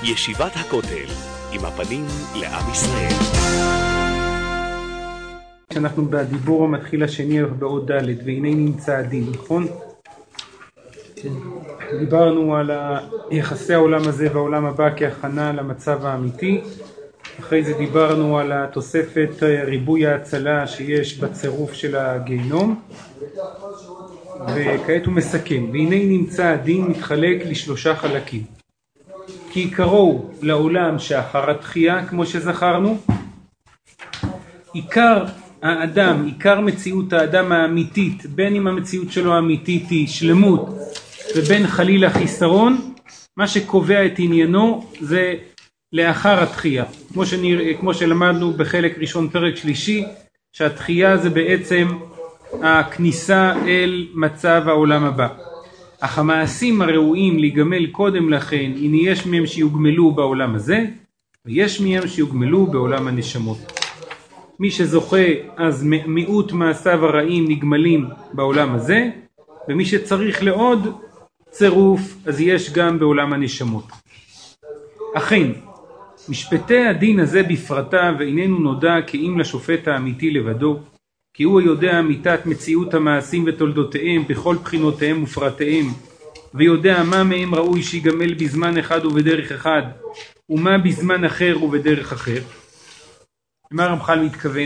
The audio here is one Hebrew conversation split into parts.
ישיבת הכותל, עם הפנים לעם ישראל. אנחנו בדיבור המתחיל השני בעוד ד' והנה נמצא הדין, נכון? דיברנו על יחסי העולם הזה והעולם הבא כהכנה למצב האמיתי. אחרי זה דיברנו על התוספת ריבוי ההצלה שיש בצירוף של הגיהנום, וכעת הוא מסכם. והנה נמצא הדין מתחלק לשלושה חלקים. כי עיקרו לעולם שאחר התחייה, כמו שזכרנו, עיקר האדם, עיקר מציאות האדם האמיתית, בין אם המציאות שלו האמיתית היא שלמות ובין חלילה חיסרון, מה שקובע את עניינו זה לאחר התחייה. כמו שלמדנו בחלק ראשון פרק שלישי, שהתחייה זה בעצם הכניסה אל מצב העולם הבא. אך המעשים הראויים להיגמל קודם לכן, הנה יש מהם שיוגמלו בעולם הזה, ויש מהם שיוגמלו בעולם הנשמות. מי שזוכה, אז מיעוט מעשיו הרעים נגמלים בעולם הזה, ומי שצריך לעוד צירוף, אז יש גם בעולם הנשמות. אכן, משפטי הדין הזה בפרטה ואיננו נודע כאם לשופט האמיתי לבדו, כי הוא יודע אמיתת מציאות המעשים ותולדותיהם בכל בחינותיהם ופרטיהם, ויודע מה מהם ראוי שיגמל בזמן אחד ובדרך אחד, ומה בזמן אחר ובדרך אחר. למה רמח"ל מתכוון?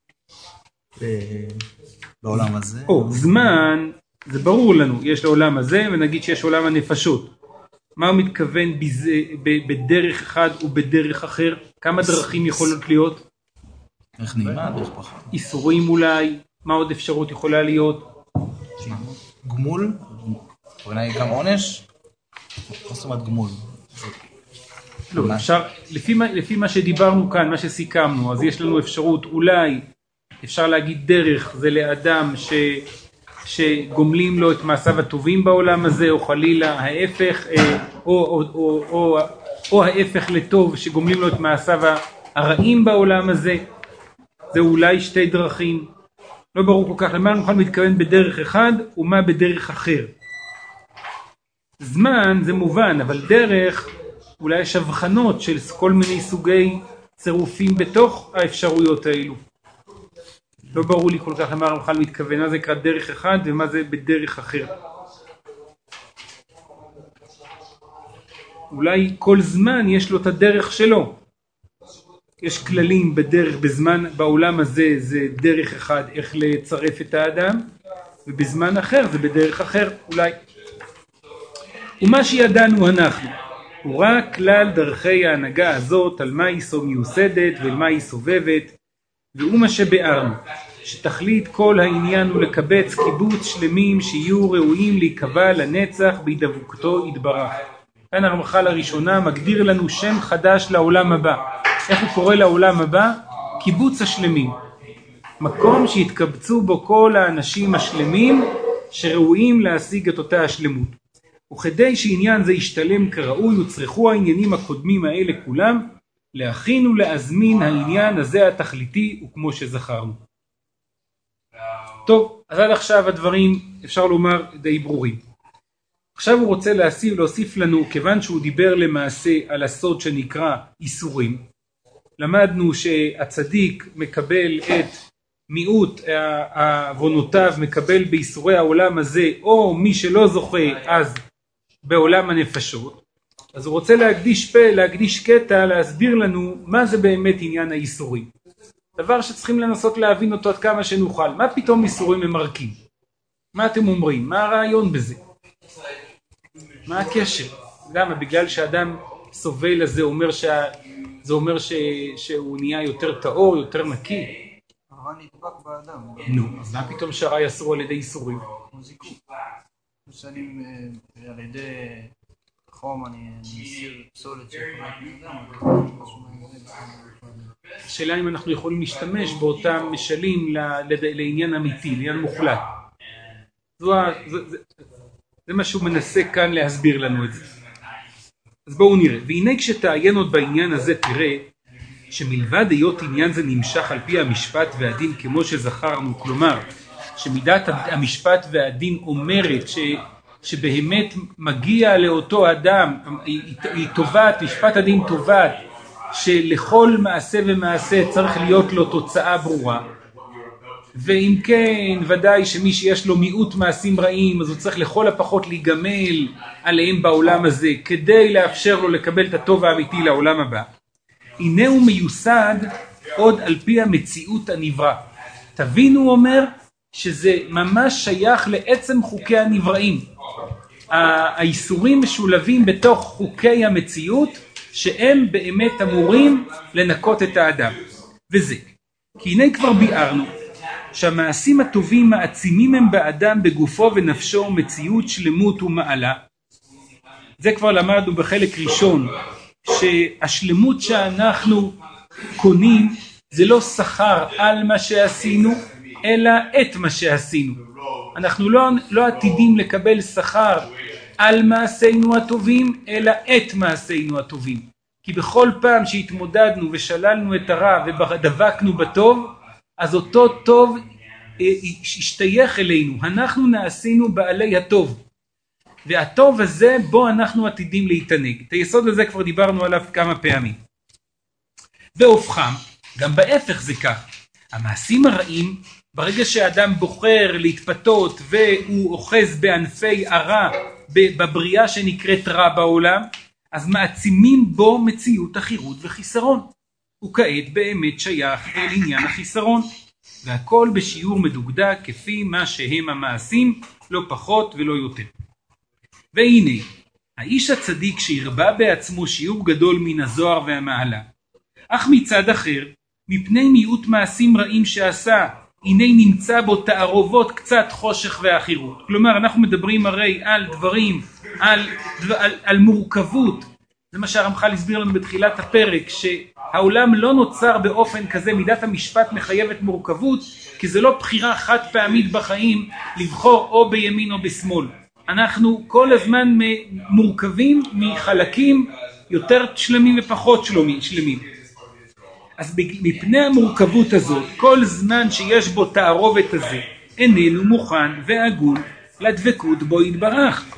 בעולם הזה? זמן, זה ברור לנו, יש לעולם הזה, ונגיד שיש עולם הנפשות. מה הוא מתכוון בדרך אחד ובדרך אחר? כמה דרכים יכולות להיות? איך נעימה, דרך פחות. איסורים אולי, מה עוד אפשרות יכולה להיות? גמול? אולי גם עונש? מה זאת אומרת גמול? לא, אפשר, לפי מה שדיברנו כאן, מה שסיכמנו, אז יש לנו אפשרות, אולי אפשר להגיד דרך, זה לאדם שגומלים לו את מעשיו הטובים בעולם הזה, או חלילה ההפך, או ההפך לטוב, שגומלים לו את מעשיו הרעים בעולם הזה. זה אולי שתי דרכים. לא ברור כל כך למה נוכל מתכוון בדרך אחד ומה בדרך אחר. זמן זה מובן, אבל דרך אולי יש הבחנות של כל מיני סוגי צירופים בתוך האפשרויות האלו. לא ברור לי כל כך למה נוכל מתכוון, מה זה נקרא דרך אחד ומה זה בדרך אחר. אולי כל זמן יש לו את הדרך שלו. יש כללים בדרך, בזמן, בעולם הזה זה דרך אחד איך לצרף את האדם, ובזמן אחר זה בדרך אחר אולי. ומה שידענו אנחנו, הוא רק כלל דרכי ההנהגה הזאת על מה היא מיוסדת ועל מה היא סובבת, והוא מה שבארנו, שתכלית כל העניין הוא לקבץ קיבוץ שלמים שיהיו ראויים להיקבע לנצח בהידבקותו יתברך. כאן הרמח"ל הראשונה מגדיר לנו שם חדש לעולם הבא. איך הוא קורא לעולם הבא? קיבוץ השלמים. מקום שהתקבצו בו כל האנשים השלמים שראויים להשיג את אותה השלמות. וכדי שעניין זה ישתלם כראוי וצריכו העניינים הקודמים האלה כולם להכין ולהזמין העניין הזה התכליתי וכמו שזכרנו. טוב, אז עד עכשיו הדברים אפשר לומר די ברורים. עכשיו הוא רוצה להוסיף לנו, כיוון שהוא דיבר למעשה על הסוד שנקרא איסורים, למדנו שהצדיק מקבל את מיעוט עוונותיו, מקבל באיסורי העולם הזה, או מי שלא זוכה אז בעולם הנפשות. אז הוא רוצה להקדיש קטע להסביר לנו מה זה באמת עניין האיסורים. דבר שצריכים לנסות להבין אותו עד כמה שנוכל. מה פתאום איסורים ממרקים? מה אתם אומרים? מה הרעיון בזה? מה הקשר? למה? בגלל שאדם סובל אז זה אומר שהוא נהיה יותר טהור, יותר נקי? הרע נדבק באדם. נו, אז מה פתאום שהרע יסרו על ידי איסורים? מוזיקות. משנים על ידי חום, אני מסיר פסולת השאלה אם אנחנו יכולים להשתמש באותם משלים לעניין אמיתי, לעניין מוחלט. זה מה שהוא מנסה כאן להסביר לנו את זה. אז בואו נראה. והנה כשתעיין עוד בעניין הזה תראה שמלבד היות עניין זה נמשך על פי המשפט והדין כמו שזכרנו, כלומר שמידת המשפט והדין אומרת שבאמת מגיע לאותו אדם, היא תובעת, משפט הדין תובעת, שלכל מעשה ומעשה צריך להיות לו תוצאה ברורה, ואם כן ודאי שמי שיש לו מיעוט מעשים רעים אז הוא צריך לכל הפחות להיגמל עליהם בעולם הזה כדי לאפשר לו לקבל את הטוב האמיתי לעולם הבא. הנה הוא מיוסד עוד על פי המציאות הנברא. תבינו, הוא אומר שזה ממש שייך לעצם חוקי הנבראים. האיסורים משולבים בתוך חוקי המציאות שהם באמת אמורים לנקות את האדם. וזה כי הנה כבר ביארנו שהמעשים הטובים מעצימים הם באדם בגופו ונפשו מציאות שלמות ומעלה. זה כבר למדנו בחלק ראשון, שהשלמות שאנחנו קונים זה לא שכר על מה שעשינו, אלא את מה שעשינו. אנחנו לא עתידים לקבל שכר על מעשינו הטובים, אלא את מעשינו הטובים. כי בכל פעם שהתמודדנו ושללנו את הרע ודבקנו בטוב, אז אותו טוב השתייך אלינו, אנחנו נעשינו בעלי הטוב, והטוב הזה בו אנחנו עתידים להתענג. את היסוד הזה כבר דיברנו עליו כמה פעמים. והופכם, גם בהפך זה כך, המעשים הרעים, ברגע שהאדם בוחר להתפתות והוא אוחז בענפי הרע בבריאה שנקראת רע בעולם, אז מעצימים בו מציאות החירות וחיסרון. וכעת באמת שייך אל עניין החיסרון, והכל בשיעור מדוקדק כפי מה שהם המעשים, לא פחות ולא יותר. והנה, האיש הצדיק שהרבה בעצמו שיעור גדול מן הזוהר והמעלה, אך מצד אחר, מפני מיעוט מעשים רעים שעשה, הנה נמצא בו תערובות קצת חושך ואחירות. כלומר, אנחנו מדברים הרי על דברים, על מורכבות. זה מה שהרמח"ל הסביר לנו בתחילת הפרק, שהעולם לא נוצר באופן כזה, מידת המשפט מחייבת מורכבות, כי זה לא בחירה חד פעמית בחיים לבחור או בימין או בשמאל. אנחנו כל הזמן מורכבים מחלקים יותר שלמים ופחות שלמים. אז מפני המורכבות הזאת, כל זמן שיש בו תערובת הזה, איננו מוכן והגון לדבקות בו יתברך.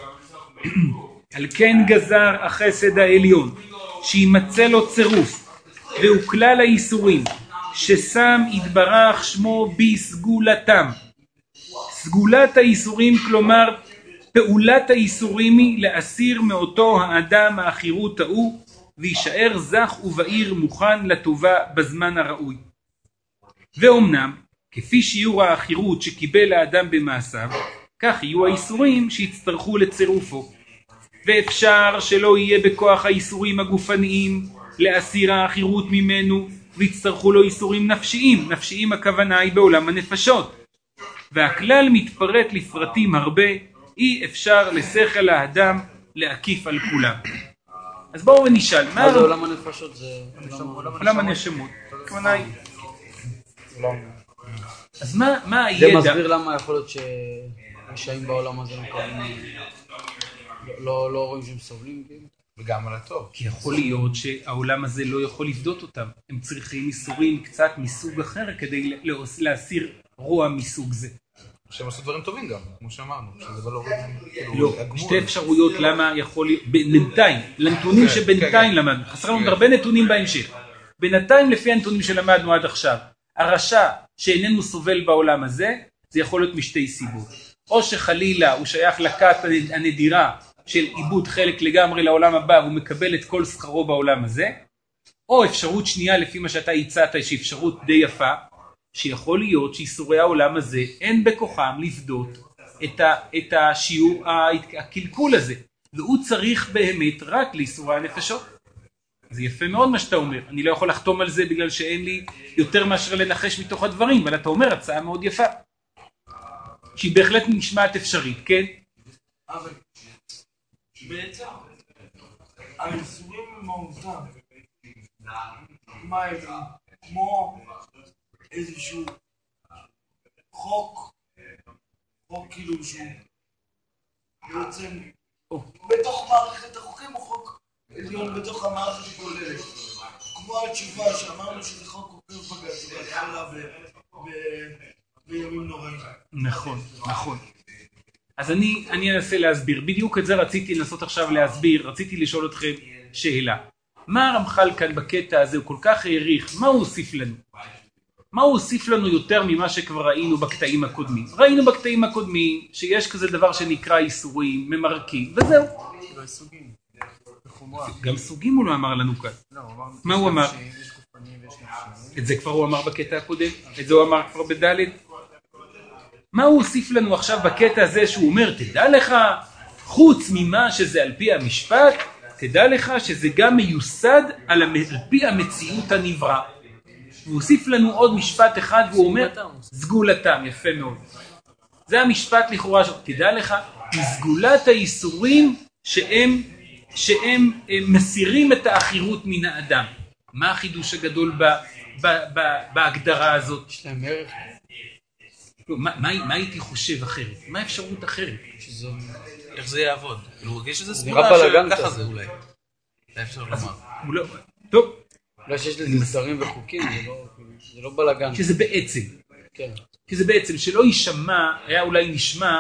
על כן גזר החסד העליון, שימצא לו צירוף, והוא כלל האיסורים, ששם יתברך שמו בסגולתם. סגולת האיסורים, כלומר, פעולת האיסורים היא להסיר מאותו האדם האחירות ההוא, וישאר זך ובעיר מוכן לטובה בזמן הראוי. ואומנם, כפי שיעור האחירות שקיבל האדם במעשיו, כך יהיו האיסורים שיצטרכו לצירופו. ואפשר שלא יהיה בכוח האיסורים הגופניים להסיר האחירות ממנו, ויצטרכו לו איסורים נפשיים. נפשיים הכוונה היא בעולם הנפשות. והכלל מתפרט לפרטים הרבה, אי אפשר לשכל האדם להקיף על כולם. אז בואו ונשאל, מה זה עולם הנפשות? זה עולם הנשמות. הכוונה היא. אז מה הידע? זה מסביר למה יכול להיות שרשעים בעולם הזה לא רואים שהם סובלים? וגם על הטוב. כי יכול להיות שהעולם הזה לא יכול לפדות אותם. הם צריכים איסורים קצת מסוג אחר כדי להסיר רוע מסוג זה. שהם עשו דברים טובים גם, כמו שאמרנו. לא, שתי אפשרויות למה יכול להיות, בינתיים, לנתונים שבינתיים למדנו. חסר לנו הרבה נתונים בהמשך. בינתיים לפי הנתונים שלמדנו עד עכשיו, הרשע שאיננו סובל בעולם הזה, זה יכול להיות משתי סיבות. או שחלילה הוא שייך לכת הנדירה של איבוד חלק לגמרי לעולם הבא, והוא מקבל את כל שכרו בעולם הזה, או אפשרות שנייה לפי מה שאתה הצעת, יש אפשרות די יפה, שיכול להיות שאיסורי העולם הזה אין בכוחם לפדות את השיעור הקלקול הזה, והוא צריך באמת רק לאיסורי הנפשות. זה יפה מאוד מה שאתה אומר, אני לא יכול לחתום על זה בגלל שאין לי יותר מאשר לנחש מתוך הדברים, אבל אתה אומר הצעה מאוד יפה, שהיא בהחלט נשמעת אפשרית, כן? אבל בעצם האיסורים הם מהותם, מה הם? כמו איזשהו חוק כאילו שהוא בעצם בתוך מערכת החוקים, או חוק עליון בתוך המערכת הכוללת, כמו התשובה שאמרנו שזה חוק עוקף בג"ץ בהתחלה בימים נוראים. נכון. אז אני אנסה להסביר, בדיוק את זה רציתי לנסות עכשיו להסביר, רציתי לשאול אתכם שאלה. מה הרמח"ל כאן בקטע הזה הוא כל כך העריך, מה הוא הוסיף לנו? מה הוא הוסיף לנו יותר ממה שכבר ראינו בקטעים הקודמים? ראינו בקטעים הקודמים שיש כזה דבר שנקרא איסורים, ממרקים, וזהו. גם סוגים הוא לא אמר לנו כאן. מה הוא אמר? את זה כבר הוא אמר בקטע הקודם, את זה הוא אמר כבר בד'. מה הוא הוסיף לנו עכשיו בקטע הזה שהוא אומר, תדע לך, חוץ ממה שזה על פי המשפט, תדע לך שזה גם מיוסד על פי המציאות הנברא. הוא הוסיף לנו עוד משפט אחד והוא אומר, סגולתם, יפה מאוד. זה המשפט לכאורה, תדע לך, סגולת האיסורים שהם מסירים את האחירות מן האדם. מה החידוש הגדול בהגדרה הזאת? יש להם ערך. מה הייתי חושב אחרת? מה האפשרות אחרת? איך זה יעבוד? יש איזה נראה סגולה בלגן שככה כזה. זה אולי. זה אפשר לומר. טוב. אולי שיש לזה סדרים וחוקים, זה לא בלגן. שזה בעצם. כן. שזה בעצם שלא יישמע, היה אולי נשמע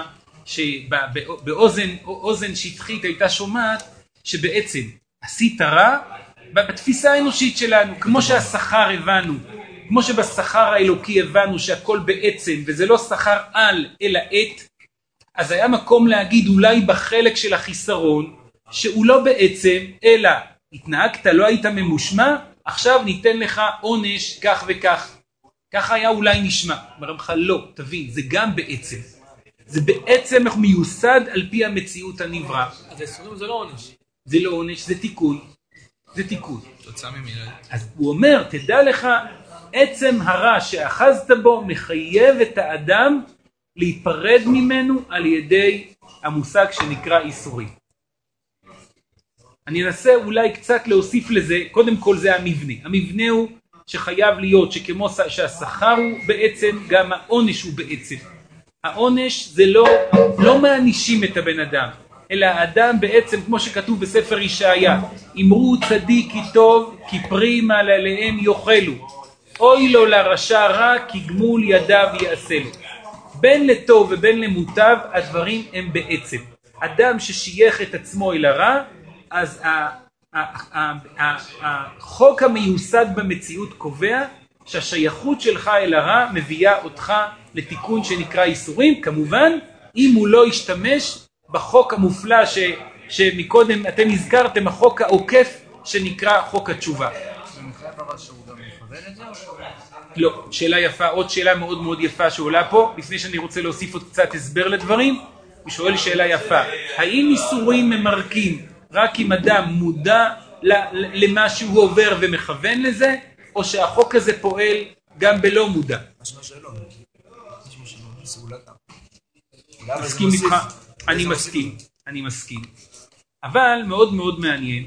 שבאוזן שטחית הייתה שומעת שבעצם עשית רע בתפיסה האנושית שלנו, כמו שהשכר הבנו, כמו שבשכר האלוקי הבנו שהכל בעצם וזה לא שכר על אלא את, אז היה מקום להגיד אולי בחלק של החיסרון שהוא לא בעצם אלא התנהגת, לא היית ממושמע, עכשיו ניתן לך עונש כך וכך. ככה היה אולי נשמע. הרמח"ל לא, תבין, זה גם בעצם. זה בעצם מיוסד על פי המציאות הנברא. אז האיסורים זה לא עונש. זה לא עונש, זה תיקון. זה תיקון. תוצאה ממילא. אז הוא אומר, תדע לך, עצם הרע שאחזת בו מחייב את האדם להיפרד ממנו על ידי המושג שנקרא איסורים. אני אנסה אולי קצת להוסיף לזה, קודם כל זה המבנה. המבנה הוא שחייב להיות שכמו שהשכר הוא בעצם, גם העונש הוא בעצם. העונש זה לא מענישים את הבן אדם, אלא האדם בעצם, כמו שכתוב בספר ישעיה, אמרו צדיק כי טוב, כי פרי מעלליהם יאכלו. אוי לו לרשע רע, כי גמול ידיו יעשה לו. בין לטוב ובין למוטב, הדברים הם בעצם. אדם ששייך את עצמו אל הרע, אז החוק המיוסד במציאות קובע שהשייכות שלך אל הרע מביאה אותך לתיקון שנקרא איסורים, כמובן אם הוא לא ישתמש בחוק המופלא שמקודם אתם הזכרתם, החוק העוקף שנקרא חוק התשובה. ומחייב הרע שהוא גם מכוון את זה? לא, שאלה יפה, עוד שאלה מאוד מאוד יפה שעולה פה, לפני שאני רוצה להוסיף עוד קצת הסבר לדברים, הוא שואל שאלה יפה, האם איסורים ממרקים רק אם אדם מודע למה שהוא עובר ומכוון לזה, או שהחוק הזה פועל גם בלא מודע? משמע שלא. סגולתם. מסכים איתך? אני מסכים. אבל מאוד מאוד מעניין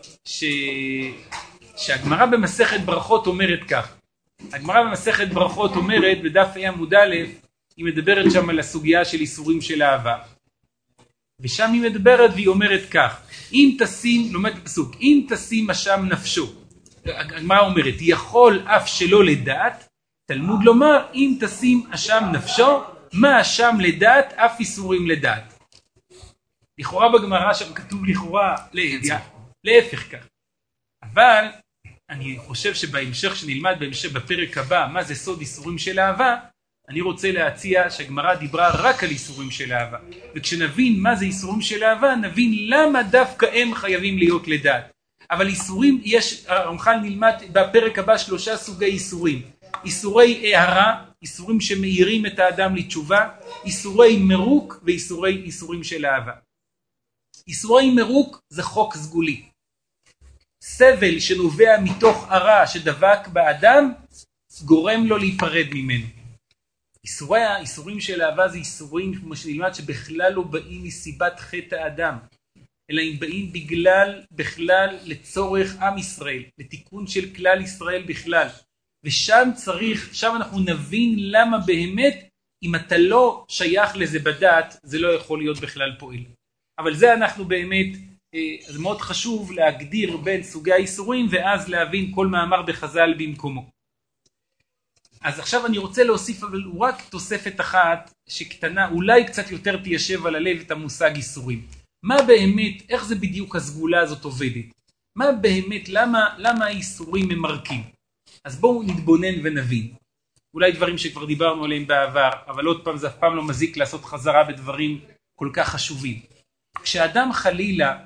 שהגמרא במסכת ברכות אומרת כך. הגמרא במסכת ברכות אומרת בדף ה' עמוד א', היא מדברת שם על הסוגיה של איסורים של אהבה. ושם היא מדברת והיא אומרת כך, אם תשים, לומדת פסוק, אם תשים אשם נפשו, הגמרא אומרת, יכול אף שלא לדעת, תלמוד לומר, אם תשים אשם נפשו, מה אשם לדעת, אף איסורים לדעת. לכאורה בגמרא שם כתוב לכאורה, להפך כך. אבל אני חושב שבהמשך שנלמד בפרק הבא, מה זה סוד איסורים של אהבה, אני רוצה להציע שהגמרא דיברה רק על איסורים של אהבה. וכשנבין מה זה איסורים של אהבה, נבין למה דווקא הם חייבים להיות לדעת. אבל איסורים, הרמח"ל נלמד בפרק הבא 3 סוגי איסורים. איסורי הערה, איסורים שמאירים את האדם לתשובה, איסורי מרוק ואיסורים של אהבה. איסורי מרוק זה חוק סגולי. סבל שנובע מתוך הרע שדבק באדם, גורם לו להיפרד ממנו. איסורים של אהבה זה איסורים כמו שנלמד שבכלל לא באים מסיבת חטא האדם, אלא הם באים בכלל לצורך עם ישראל, לתיקון של כלל ישראל בכלל. ושם אנחנו נבין למה באמת, אם אתה לא שייך לזה בדעת, זה לא יכול להיות בכלל פועל. אבל זה אנחנו באמת, זה מאוד חשוב להגדיר בין סוגי האיסורים, ואז להבין כל מאמר בחז"ל במקומו. אז עכשיו אני רוצה להוסיף, אבל הוא רק תוספת אחת שקטנה, אולי קצת יותר תיישב על הלב את המושג איסורים. מה באמת, איך זה בדיוק הסגולה הזאת עובדת? מה באמת, למה האיסורים ממרקים? אז בואו נתבונן ונבין. אולי דברים שכבר דיברנו עליהם בעבר, אבל עוד פעם זה אף פעם לא מזיק לעשות חזרה בדברים כל כך חשובים. כשאדם חלילה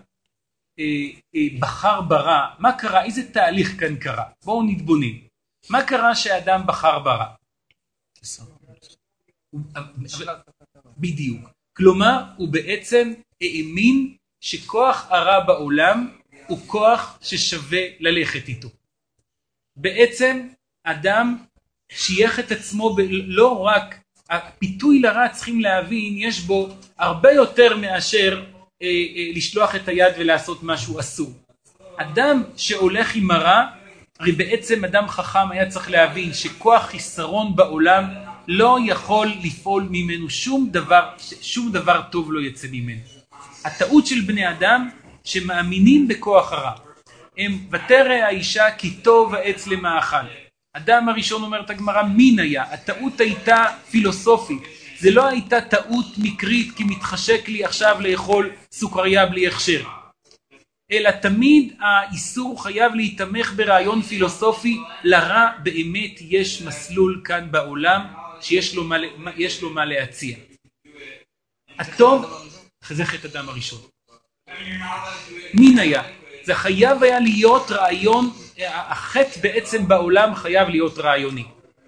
בחר ברע, מה קרה? איזה תהליך כאן קרה? בואו נתבונן. מה קרה שהאדם בחר ברע? בדיוק. כלומר, הוא בעצם האמין שכוח הרע בעולם הוא כוח ששווה ללכת איתו. בעצם אדם שייך את עצמו לא רק, הפיתוי לרע צריכים להבין, יש בו הרבה יותר מאשר לשלוח את היד ולעשות משהו אסור. אדם שהולך עם הרע, הרי בעצם אדם חכם היה צריך להבין שכוח חיסרון בעולם לא יכול לפעול ממנו שום דבר טוב לא יצא ממנו. הטעות של בני אדם שמאמינים בכוח הרע. הם ותרא האישה כי טוב העץ למאכל. אדם הראשון אומרת הגמרא מין היה. הטעות הייתה פילוסופית. זה לא הייתה טעות מקרית כי מתחשק לי עכשיו לאכול סוכריה בלי הכשר. אלא תמיד האיסור חייב להתמך ברעיון פילוסופי. לרע באמת יש מסלול כאן בעולם שיש לו מה להציע. הטוב, זה חטא אדם הראשון. מין היה. זה חייב היה להיות רעיון, החטא בעצם בעולם חייב להיות רעיוני.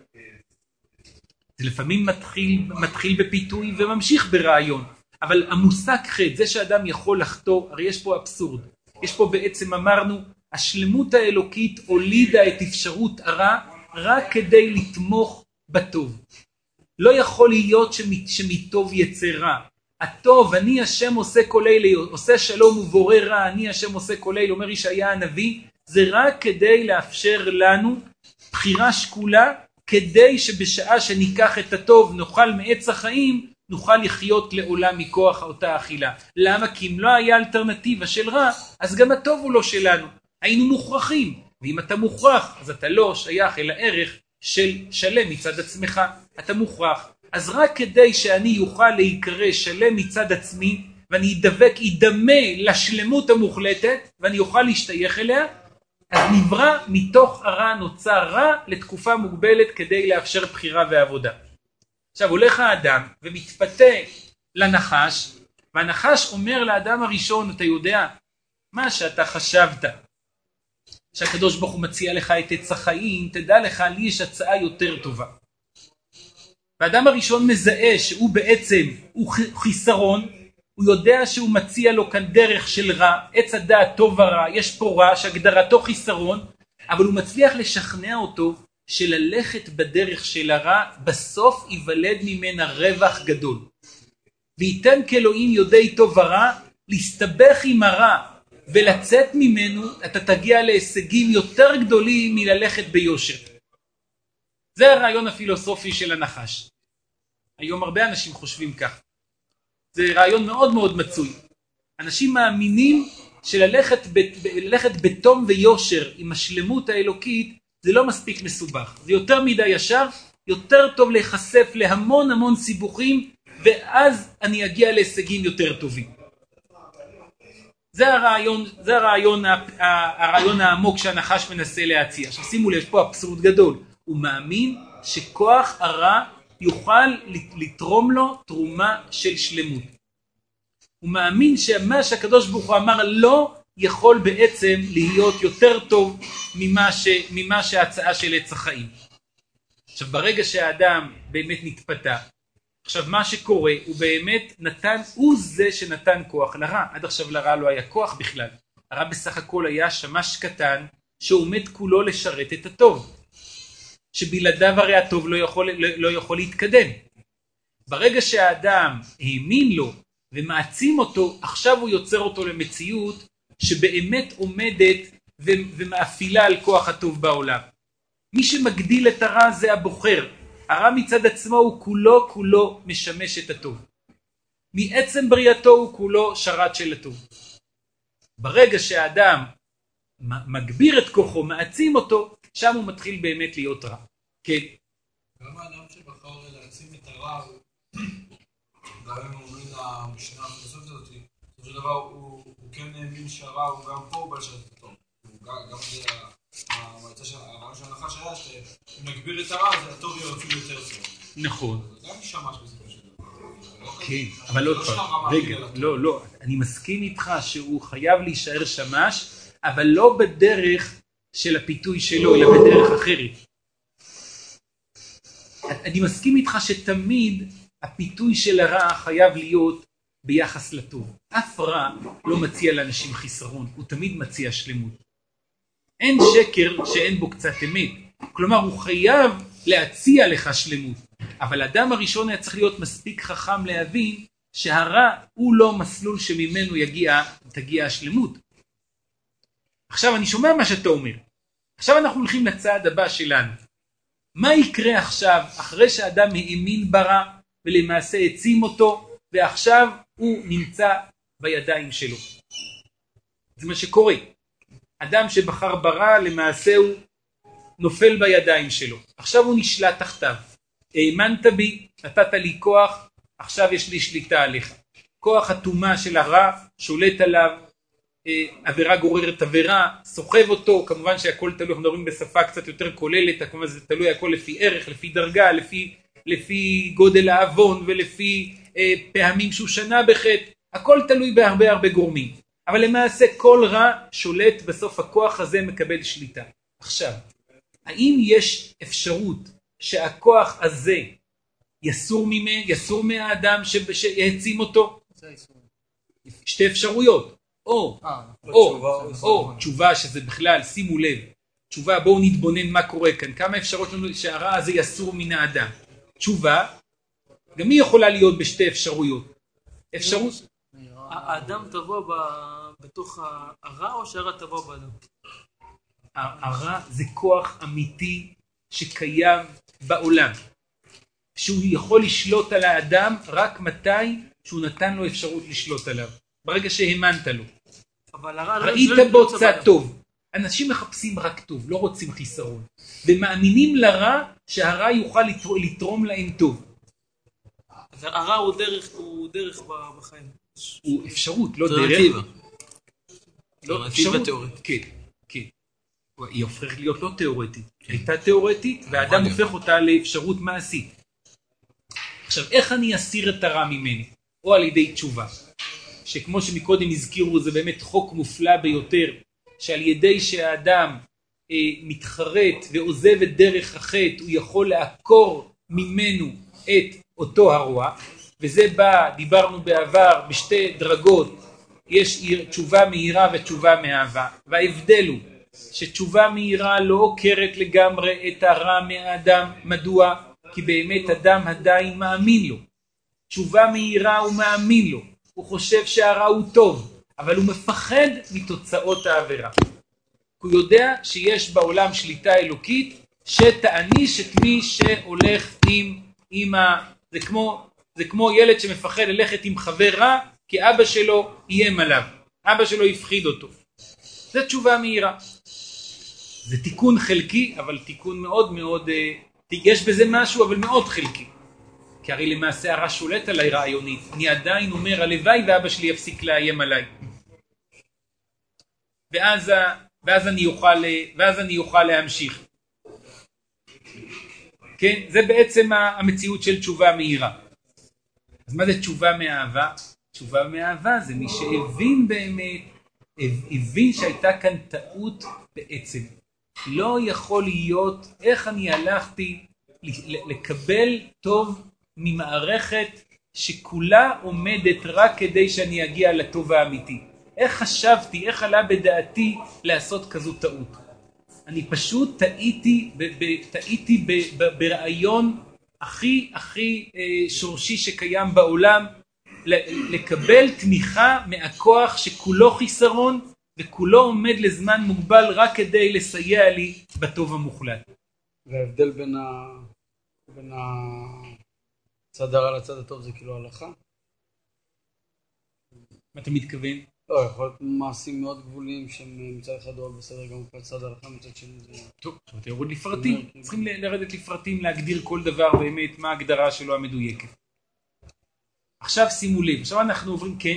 זה לפעמים מתחיל בפיתוי וממשיך ברעיון. אבל המושג חטא, זה שאדם יכול לחטוא, הרי יש פה אבסורד. יש פה בעצם אמרנו, השלמות האלוקית הולידה את אפשרות הרע רק כדי לתמוך בטוב. לא יכול להיות שמטוב יצא רע. הטוב, אני השם עושה כל אלה, עושה שלום ובורא רע, אני השם עושה כל אלה, אומר ישעיה הנביא, זה רק כדי לאפשר לנו בחירה שקולה, כדי שבשעה שניקח את הטוב נאכל מעץ החיים, נוכל לחיות לעולם מכוח אותה אכילה. למה? כי אם לא היה אלטרנטיבה של רע, אז גם הטוב הוא לא שלנו. היינו מוכרחים, ואם אתה מוכרח, אז אתה לא שייך אל הערך של שלם מצד עצמך. אתה מוכרח. אז רק כדי שאני אוכל להיקרא שלם מצד עצמי, ואני ידמה לשלמות המוחלטת, ואני אוכל להשתייך אליה, אז נברא מתוך הרע נוצר רע לתקופה מוגבלת כדי לאפשר בחירה ועבודה. עכשיו הולך האדם ומתפתה לנחש, והנחש אומר לאדם הראשון, אתה יודע, מה שאתה חשבת, שהקדוש ברוך הוא מציע לך את עץ החיים, תדע לך, לי יש הצעה יותר טובה. והאדם הראשון מזהה שהוא בעצם, הוא חיסרון, הוא יודע שהוא מציע לו כאן דרך של רע, עץ הדעת טוב ורע, יש פה רע שהגדרתו חיסרון, אבל הוא מצליח לשכנע אותו שללכת בדרך של הרע, בסוף ייוולד ממנה רווח גדול. וייתן כאלוהים יודעי טוב ורע, להסתבך עם הרע ולצאת ממנו, אתה תגיע להישגים יותר גדולים מללכת ביושר. זה הרעיון הפילוסופי של הנחש. היום הרבה אנשים חושבים כך. זה רעיון מאוד מאוד מצוי. אנשים מאמינים שללכת בתום ויושר עם השלמות האלוקית, זה לא מספיק מסובך. זה יותר מדי ישר, יותר טוב להיחשף להמון המון סיבוכים, ואז אני אגיע להישגים יותר טובים. זה הרעיון העמוק שהנחש מנסה להציע. עכשיו שימו לב, יש פה אבסורד גדול. הוא מאמין שכוח הרע יוכל לתרום לו תרומה של שלמות. הוא מאמין שמה שהקדוש ברוך הוא אמר לא יכול בעצם להיות יותר טוב ממה שההצעה של עץ החיים. עכשיו ברגע שהאדם באמת נתפתה, עכשיו מה שקורה הוא באמת הוא זה שנתן כוח לרע. עד עכשיו לרע לא היה כוח בכלל. הרע בסך הכל היה שמש קטן שעומד כולו לשרת את הטוב. שבלעדיו הרי הטוב לא יכול להתקדם. ברגע שהאדם האמין לו ומעצים אותו, עכשיו הוא יוצר אותו למציאות שבאמת עומדת ומאפילה על כוח הטוב בעולם. מי שמגדיל את הרע זה הבוחר. הרע מצד עצמו הוא כולו משמש את הטוב. מעצם בריאתו הוא כולו שרת של הטוב. ברגע שהאדם מגביר את כוחו, מעצים אותו, שם הוא מתחיל באמת להיות רע. כן. גם האדם שבחר להעצים את הרע, גם אם אומרים למשנה הפילוסופית הזאת, בסופו של דבר הוא כן האמין שהרע הוא גם פה, הוא בא לשרת אותו. גם זה הרעיון של ההנחה שהיה, שאם נגביר את הרע, זה הטוב יהיה אפילו יותר טוב. נכון. זה גם משמש בסופו של דבר. כן, אבל עוד פעם, רגע, לא, אני מסכים איתך שהוא חייב להישאר שמש, אבל לא בדרך של הפיתוי שלו, אלא בדרך אחרת. אני מסכים איתך שתמיד הפיתוי של הרע חייב להיות ביחס לטוב. אף רע לא מציע לאנשים חיסרון, הוא תמיד מציע שלמות. אין שקר שאין בו קצת אמת. כלומר, הוא חייב להציע לך שלמות. אבל האדם הראשון היה צריך להיות מספיק חכם להבין שהרע הוא לא מסלול שממנו תגיע השלמות. עכשיו אני שומע מה שאתה אומר. עכשיו אנחנו הולכים לצעד הבא שלנו. מה יקרה עכשיו אחרי שהאדם האמין ברע ולמעשה העצים אותו ועכשיו הוא נמצא בידיים שלו? זה מה שקורה. אדם שבחר ברע למעשה הוא נופל בידיים שלו. עכשיו הוא נשלט תחתיו. האמנת בי, נתת לי כוח, עכשיו יש לי שליטה עליך. כוח התאומה של הרע שולט עליו, עבירה גוררת עבירה, סוחב אותו, כמובן שהכל תלוי, אנחנו מדברים בשפה קצת יותר כוללת, כמובן זה תלוי הכל לפי ערך, לפי דרגה, לפי גודל האבון ולפי פעמים שהוא שנה בחטא, הכל תלוי בהרבה גורמים. אבל למעשה כל רע שולט, בסוף הכוח הזה מקבל שליטה. עכשיו, האם יש אפשרות שהכוח הזה יסור מהאדם שהעצים אותו? שתי אפשרויות. או תשובה שזה בכלל, שימו לב, תשובה בואו נתבונן מה קורה כאן, כמה אפשרות לנו שהרע הזה יסור מן האדם. תשובה, גם היא יכולה להיות בשתי אפשרויות. אפשרות? האדם תבוא בתוך הרע או שהרע תבוא באדם? הרע זה כוח אמיתי שקיים בעולם. שהוא יכול לשלוט על האדם רק מתי שהוא נתן לו אפשרות לשלוט עליו. ברגע שהאמנת לו. ראית בו צד טוב. אנשים מחפשים רק טוב, לא רוצים חיסרון. ומאמינים לרע שהרע יוכל לתרום להם טוב. אז הרע הוא דרך בחיים. הוא אפשרות, לא דרך. אלטרנטיבה. לא, אלטרנטיבה תיאורטית. כן. היא הופכת להיות לא תיאורטית. הייתה תיאורטית והאדם הופך אותה לאפשרות מעשית. עכשיו, איך אני אסיר את הרע ממני? או על ידי תשובה. שכמו שמקודם הזכירו, זה באמת חוק מופלא ביותר, שעל ידי שהאדם מתחרט ועוזב את דרך החטא, הוא יכול לעקור ממנו את אותו הרוע, וזה בא, דיברנו בעבר, בשתי דרגות, יש תשובה מהירה ותשובה מאהבה, וההבדל הוא שתשובה מהירה לא עוקרת לגמרי את הרע מהאדם. מדוע? כי באמת אדם עדיין מאמין לו. תשובה מהירה הוא מאמין לו, הוא חושב שהרע הוא טוב, אבל הוא מפחד מתוצאות העבירה. הוא יודע שיש בעולם שליטה אלוקית שתעניש את מי שהולך עם זה כמו ילד שמפחד ללכת עם חבר רע, כי אבא שלו איים עליו, אבא שלו יפחיד אותו. זה תשובה מהירה. זה תיקון חלקי, אבל תיקון מאוד מאוד, יש בזה משהו אבל מאוד חלקי. כי הרי למעשה הרע שולט עליי רעיונית. אני עדיין אומר, הלוואי ואבא שלי יפסיק לאיים עליי. ואז אני אוכל להמשיך. כן? זה בעצם המציאות של תשובה מהירה. אז מה זה תשובה מאהבה? תשובה מאהבה זה מי שהבין באמת, הבין שהייתה כאן טעות בעצם. לא יכול להיות איך אני הלכתי לקבל טוב ממערכת שכולה עומדת רק כדי שאני אגיע לטוב האמיתי. איך חשבתי, איך עלה בדעתי לעשות כזו טעות? אני פשוט טעיתי ברעיון הכי שורשי שקיים בעולם, לקבל תמיכה מהכוח שכולו חיסרון וכולו עומד לזמן מוגבל רק כדי לסייע לי בטוב המוחלט. וההבדל בין הצד הרע לצד הטוב זה כאילו הלכה? מה אתה מתכוון? לא, יכול להיות מעשים מאוד גבוליים שהם מצד אחד או בסדר גם בצד ההלכה, מצד שני זה... טוב, עכשיו אתה יורד לפרטים, צריכים לרדת לפרטים, להגדיר כל דבר באמת מה ההגדרה שלו המדויקת. עכשיו שימו לב, עכשיו אנחנו עוברים, כן?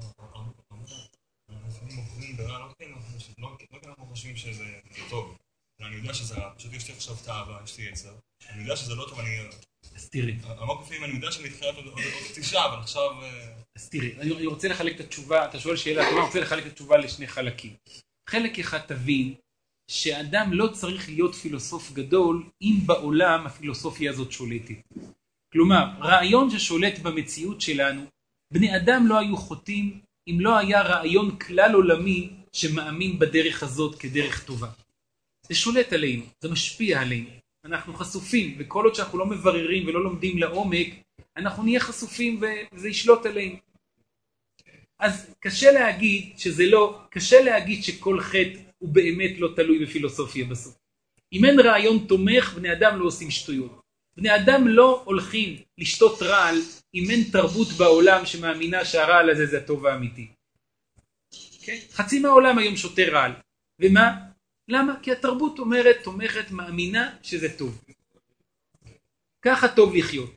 אנחנו חושבים שזה טוב, אני יודע שזה רע, פשוט יש לי עכשיו תאווה, יש לי יצר, אני יודע שזה לא טוב, אז תראה. עמוק בפנים, אני יודע שאני מתחילת עוד תשעה, אבל עכשיו... אז תראה, אני רוצה לחלק את התשובה, אתה שואל שאלה, אני רוצה לחלק את התשובה לשני חלקים. חלק אחד תבין שאדם לא צריך להיות פילוסוף גדול אם בעולם הפילוסופיה הזאת שולטת. כלומר, רעיון ששולט במציאות שלנו, בני אדם לא היו חוטאים אם לא היה רעיון כלל עולמי שמאמין בדרך הזאת כדרך טובה. זה שולט עלינו, זה משפיע עלינו. אנחנו חשופים, וכל עוד שאנחנו לא מבררים ולא לומדים לעומק, אנחנו נהיה חשופים וזה ישלוט עלינו. אז קשה להגיד שזה לא, קשה להגיד שכל חטא הוא באמת לא תלוי בפילוסופיה בסוף. אם אין רעיון תומך, בני אדם לא עושים שטויות. בני אדם לא הולכים לשתות רעל אם אין תרבות בעולם שמאמינה שהרעל הזה זה הטוב האמיתי. כן? חצי מהעולם היום שותה רעל. ומה? למה? כי התרבות אומרת, תומכת, מאמינה שזה טוב. ככה טוב לחיות.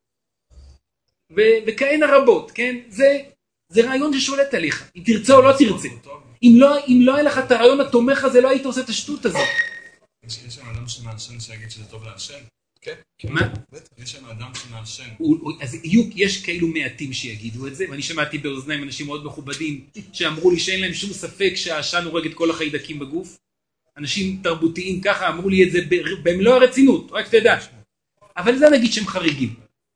וכהנה רבות, כן? זה רעיון ששולט עליך. אם תרצה או לא תרצה. אם לא היה לך את הרעיון התומך הזה, לא היית עושה את השטות הזאת. יש שם אדם שמעשן שיגיד שזה טוב לעשן? כן. מה? יש שם אדם שמעשן. אז יש כאלו מעטים שיגידו את זה, ואני שמעתי באוזניים אנשים מאוד מכובדים שאמרו לי שאין להם שום ספק שהעשן הורג את כל החיידקים בגוף. אנשים תרבותיים ככה אמרו לי את זה במלוא הרצינות, רק תדע. אבל זה נגיד שהם חריגים.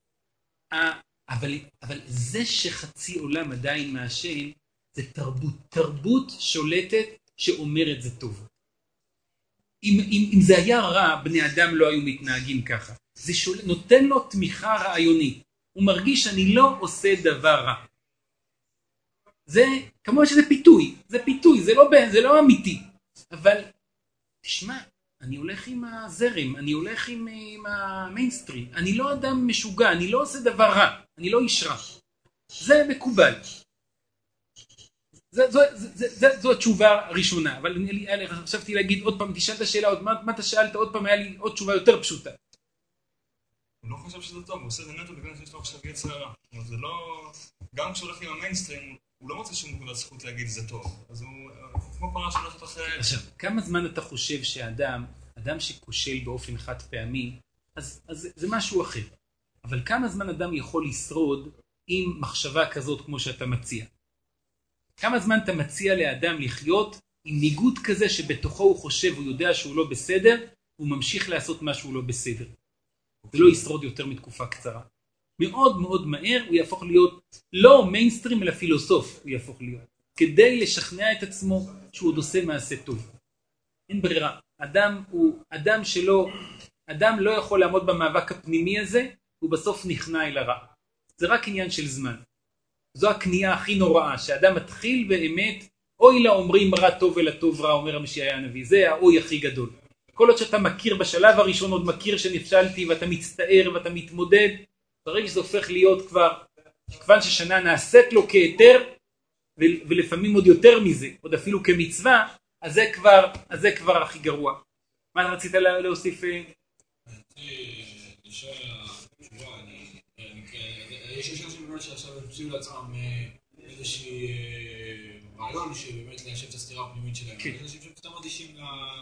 אבל זה שחצי עולם עדיין מעשן, זה תרבות. תרבות שולטת שאומרת זה טוב. אם זה היה רע, בני אדם לא היו מתנהגים ככה. זה נותן לו תמיכה רעיונית. הוא מרגיש שאני לא עושה דבר רע. זה, כמובן שזה פיתוי. זה פיתוי, זה לא אמיתי. אבל, תשמע, אני הולך עם הזרם, אני הולך עם המיינסטרים. אני לא אדם משוגע, אני לא עושה דבר רע. אני לא איש רע. זה מקובל. זו התשובה הראשונה, אבל אני חשבתי להגיד עוד פעם, תשאל את השאלה עוד, מה אתה שאלת עוד פעם, היה לי עוד תשובה יותר פשוטה. הוא לא חושב שזה טוב, הוא עושה את זה נטו בגלל שיש לו עכשיו יצר רע. זה לא... גם כשהוא הולך עם המיינסטרים, הוא לא מוצא שום נקודת זכות להגיד זה טוב. אז הוא כמו פרה שהולכת אחרת. עכשיו, כמה זמן אתה חושב שאדם שכושל באופן חד פעמי, אז זה משהו אחר. אבל כמה זמן אדם יכול לשרוד עם מחשבה כזאת כמו שאתה מציע? כמה זמן אתה מציע לאדם לחיות עם ניגוד כזה שבתוכו הוא חושב, הוא יודע שהוא לא בסדר, הוא ממשיך לעשות משהו לא בסדר. זה לא ישרוד יותר מתקופה קצרה. מאוד מאוד מהר הוא יהפוך להיות לא מיינסטרים אלא פילוסוף הוא יהפוך להיות. כדי לשכנע את עצמו שהוא עוד עושה מעשה טוב. אין ברירה. אדם לא יכול לעמוד במאבק הפנימי הזה, הוא בסוף נכנע אל הרע. זה רק עניין של זמן. זו הקנייה הכי נוראה, שאדם מתחיל באמת, אוי לה אומרים רע טוב אלא טוב רע, אומר המשיעיה הנביא, זה האוי הכי גדול. כל עוד שאתה מכיר בשלב הראשון, עוד מכיר שנפשלתי, ואתה מצטער ואתה מתמודד, ברגע שזה הופך להיות כבר, כיוון ששנה נעשית לו כהיתר, ולפעמים עוד יותר מזה, עוד אפילו כמצווה, אז זה כבר הכי גרוע. מה אתה רצית להוסיף? יש אנשים באמת שעכשיו המציאו לעצמם איזושהי רעיון שבאמת ליישב את הסתירה הפנימית שלהם. יש אנשים שפתאום מדישים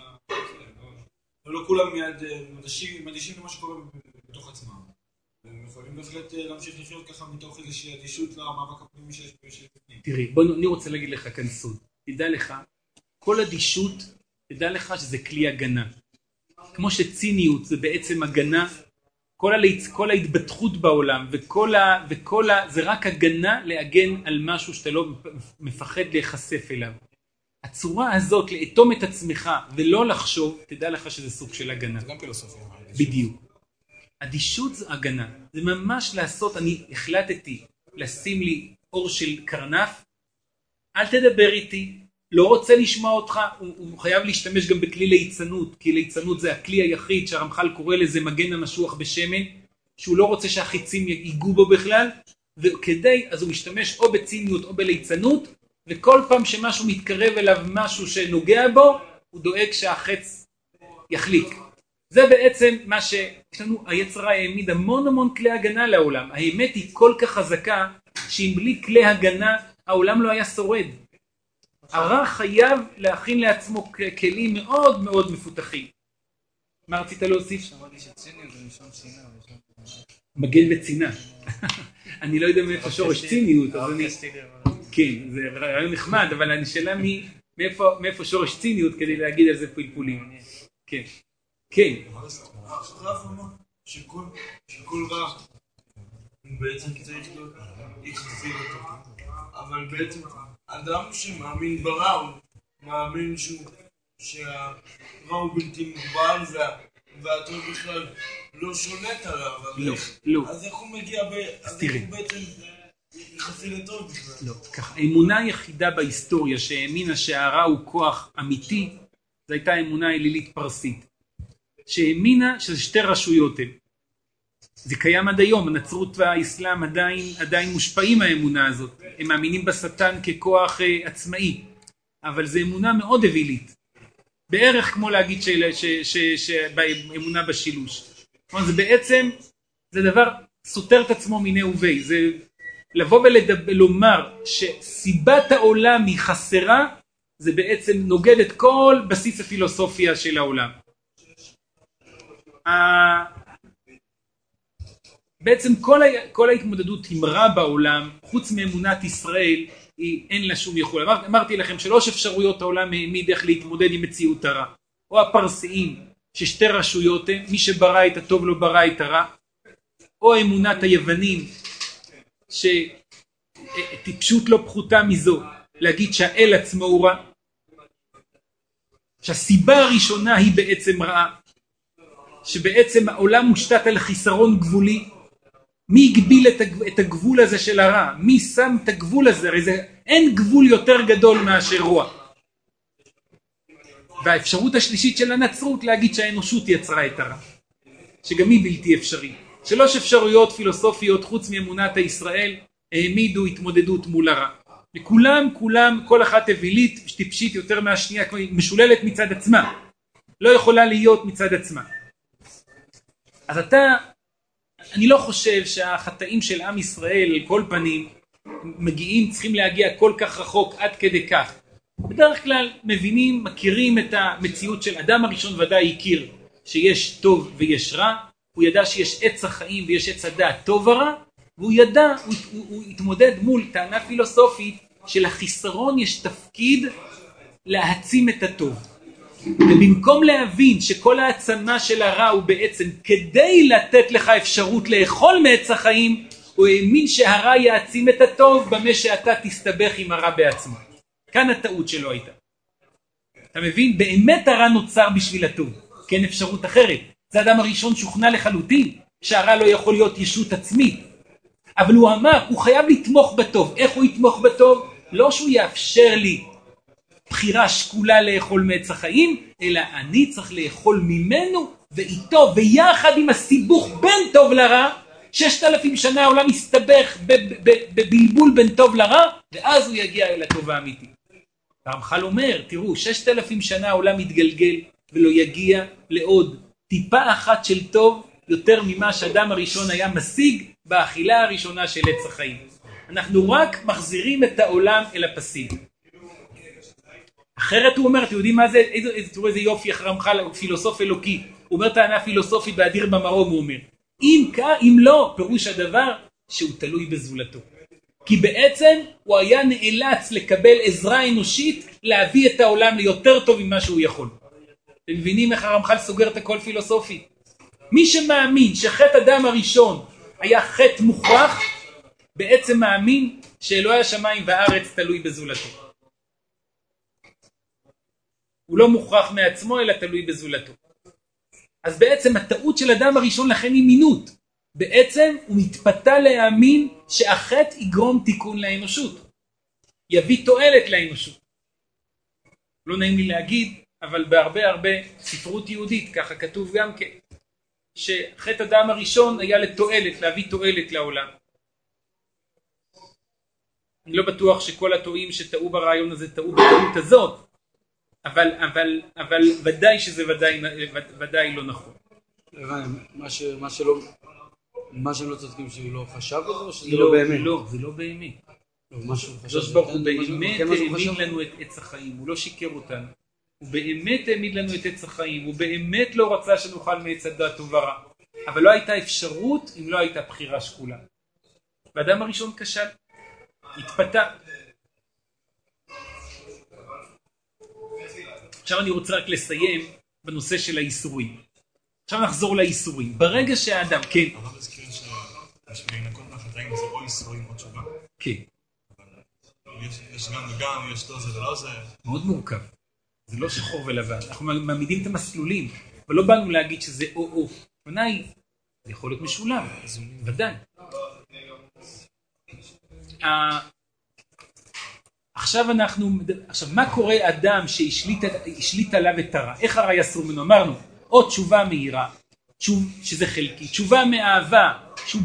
ולא כולם מיד מדישים למה שקורה בתוך עצמם. והם יכולים בהחלט להמשיך לחיות ככה מתוך איזושהי אדישות למאבק הפנימי שיש בפנים. תראי, אני רוצה להגיד לך כאן סוד. תדע לך, כל אדישות, תדע לך שזה כלי הגנה. כמו שציניות זה בעצם הגנה, כל ההתבטחות בעולם זה רק הגנה להגן על משהו שאתה לא מפחד להיחשף אליו. הצורה הזאת לאטום את עצמך ולא לחשוב, תדע לך שזה סוג של הגנה. זה גם פילוסופיה. בדיוק. אדישות זה הגנה. זה ממש לעשות, אני החלטתי לשים לי אור של קרנף, אל תדבר איתי, לא רוצה לשמוע אותך, הוא חייב להשתמש גם בכלי ליצנות, כי ליצנות זה הכלי היחיד שהרמח"ל קורא לזה מגן המשוח בשמן, שהוא לא רוצה שהחיצים ייגעו בו בכלל, וכדי, אז הוא משתמש או בציניות או בליצנות, וכל פעם שמשהו מתקרב אליו, משהו שנוגע בו, הוא דואג שהחץ יחליק. זה בעצם מה שיש לנו, היצר הרע העמיד המון כלי הגנה לעולם. האמת היא כל כך חזקה, שאם בלי כלי הגנה, העולם לא היה שורד. הרע חייב להכין לעצמו כלים מאוד מפותחים. מה רצית להוסיף? שמעתי שציניות זה משום צינה. מגן וצינה. אני לא יודע מאיפה שורש ציניות. כן, זה רעיון נחמד, אבל השאלה מאיפה שורש ציניות כדי להגיד על זה פלפולים. כן. כן. הרב אמר שכל רע הוא בעצם צריך להיות יחסי אותו. אבל בעצם אדם שמאמין ברע הוא מאמין שהרע הוא בלתי מוגבל והטוב בכלל לא שולט עליו. לא. אז איך הוא מגיע אז איך הוא בעצם יחסי לטוב בכלל? לא. ככה, האמונה היחידה בהיסטוריה שהאמינה שהרע הוא כוח אמיתי, זו הייתה האמונה האלילית פרסית. שהאמינה שזה שתי רשויות הם. זה קיים עד היום, הנצרות והאסלאם עדיין מושפעים מהאמונה הזאת. הם מאמינים בשטן ככוח עצמאי, אבל זו אמונה מאוד אווילית. בערך כמו להגיד באמונה בשילוש. כלומר, זה בעצם, זה דבר סותר את עצמו מיני ובי. זה לבוא ולומר שסיבת העולם היא חסרה, זה בעצם נוגד את כל בסיס הפילוסופיה של העולם. בעצם כל ההתמודדות עם רע בעולם, חוץ מאמונת ישראל, אין לה שום יכולת. אמרתי לכם 3 אפשרויות העולם העמיד איך להתמודד עם מציאות הרע. או הפרסיים, ששתי רשויות הם, מי שברא את הטוב לא ברא את הרע. או אמונת היוונים, שטיפשות לא פחותה מזו, להגיד שהאל עצמו הוא רע. שהסיבה הראשונה היא בעצם רעה. שבעצם העולם מושתת על חיסרון גבולי. מי הגביל את הגבול הזה של הרע? מי שם את הגבול הזה? הרי אין גבול יותר גדול מאשר רוע. והאפשרות השלישית של הנצרות להגיד שהאנושות יצרה את הרע. שגם היא בלתי אפשרי. 3 אפשרויות פילוסופיות חוץ מאמונת הישראל העמידו התמודדות מול הרע. וכולם, כל אחת אווילית, טיפשית יותר מהשנייה, משוללת מצד עצמה. לא יכולה להיות מצד עצמה. אז אני לא חושב שהחטאים של עם ישראל על כל פנים צריכים להגיע כל כך רחוק עד כדי כך. בדרך כלל מבינים, מכירים את המציאות של אדם הראשון ודאי הכיר שיש טוב ויש רע, הוא ידע שיש עץ החיים ויש עץ הדעת טוב ורע, והוא ידע, הוא התמודד מול טענה פילוסופית של החיסרון יש תפקיד להעצים את הטוב. ובמקום להבין שכל העצמה של הרע הוא בעצם כדי לתת לך אפשרות לאכול מעץ החיים, הוא האמין שהרע יעצים את הטוב במה שאתה תסתבך עם הרע בעצמו. כאן הטעות שלו הייתה. אתה מבין? באמת הרע נוצר בשביל הטוב. כן אפשרות אחרת. זה האדם הראשון שוכנע לחלוטין שהרע לא יכול להיות ישות עצמית. אבל הוא אמר, הוא חייב לתמוך בטוב. איך הוא יתמוך בטוב? לא שהוא יאפשר לי בחירה שקולה לאכול מעץ החיים, אלא אני צריך לאכול ממנו ואיתו ויחד עם הסיבוך בין טוב לרע, 6,000 שנה העולם יסתבך בבלבול בין טוב לרע, ואז הוא יגיע אל הטוב האמיתי. הרמח"ל אומר, תראו, 6,000 שנה העולם מתגלגל ולא יגיע לעוד טיפה אחת של טוב יותר ממה שאדם הראשון היה משיג באכילה הראשונה של עץ החיים. אנחנו רק מחזירים את העולם אל הפסיב. אחרת הוא אומר, אתם יודעים מה זה, תראו איזה יופי הרמח"ל, הוא פילוסוף אלוקי, הוא אומר טענה פילוסופית באדיר במרום, הוא אומר, אם לא, פירוש הדבר שהוא תלוי בזולתו. כי בעצם הוא היה נאלץ לקבל עזרה אנושית להביא את העולם ליותר טוב ממה שהוא יכול. אתם מבינים איך הרמח"ל סוגר את הכל פילוסופי? מי שמאמין שחטא אדם הראשון היה חטא מוכרח, בעצם מאמין שאלוהי השמיים והארץ תלוי בזולתו. הוא לא מוכרח מעצמו אלא תלוי בזולתו. אז בעצם הטעות של אדם הראשון לכן היא מינות. בעצם הוא מתפתה להאמין שהחטא יגרום תיקון לאנושות. יביא תועלת לאנושות. לא נעים לי להגיד, אבל בהרבה ספרות יהודית, ככה כתוב גם כן, שחטא אדם הראשון היה לתועלת, להביא תועלת לעולם. אני לא בטוח שכל הטועים שטעו ברעיון הזה טעו בטעות הזאת, אבל ודאי שזה ודאי לא נכון. מה שהם לא צודקים שהוא לא חשב בזה, או שזה לא באמת? לא, זה לא באמת. הקדוש ברוך הוא באמת העמיד לנו את עץ החיים, הוא לא שיקר אותנו. הוא באמת העמיד לנו את עץ החיים, הוא באמת לא רצה שנאכל מעץ הדעת טוב ורע. אבל לא הייתה אפשרות אם לא הייתה בחירה שקולה. והאדם הראשון כשל, התפתה. עכשיו אני רוצה רק לסיים בנושא של האיסורים. עכשיו נחזור לאיסורים. ברגע שהאדם, כן. אבל מזכיר שבשביל לנקות מהחטאים זה או איסורים או תשובה. כן. יש גם וגם, יש לא זה ולא זה. מאוד מורכב. זה לא שחור ולבן. אנחנו מעמידים את המסלולים, אבל לא באנו להגיד שזה או. עיניי, זה יכול להיות משולב. ודאי. עכשיו מה קורה אדם שהשליט עליו את הרע? איך הרע יסור ממנו? אמרנו, או תשובה מהירה, שזה חלקי, תשובה מאהבה, שהוא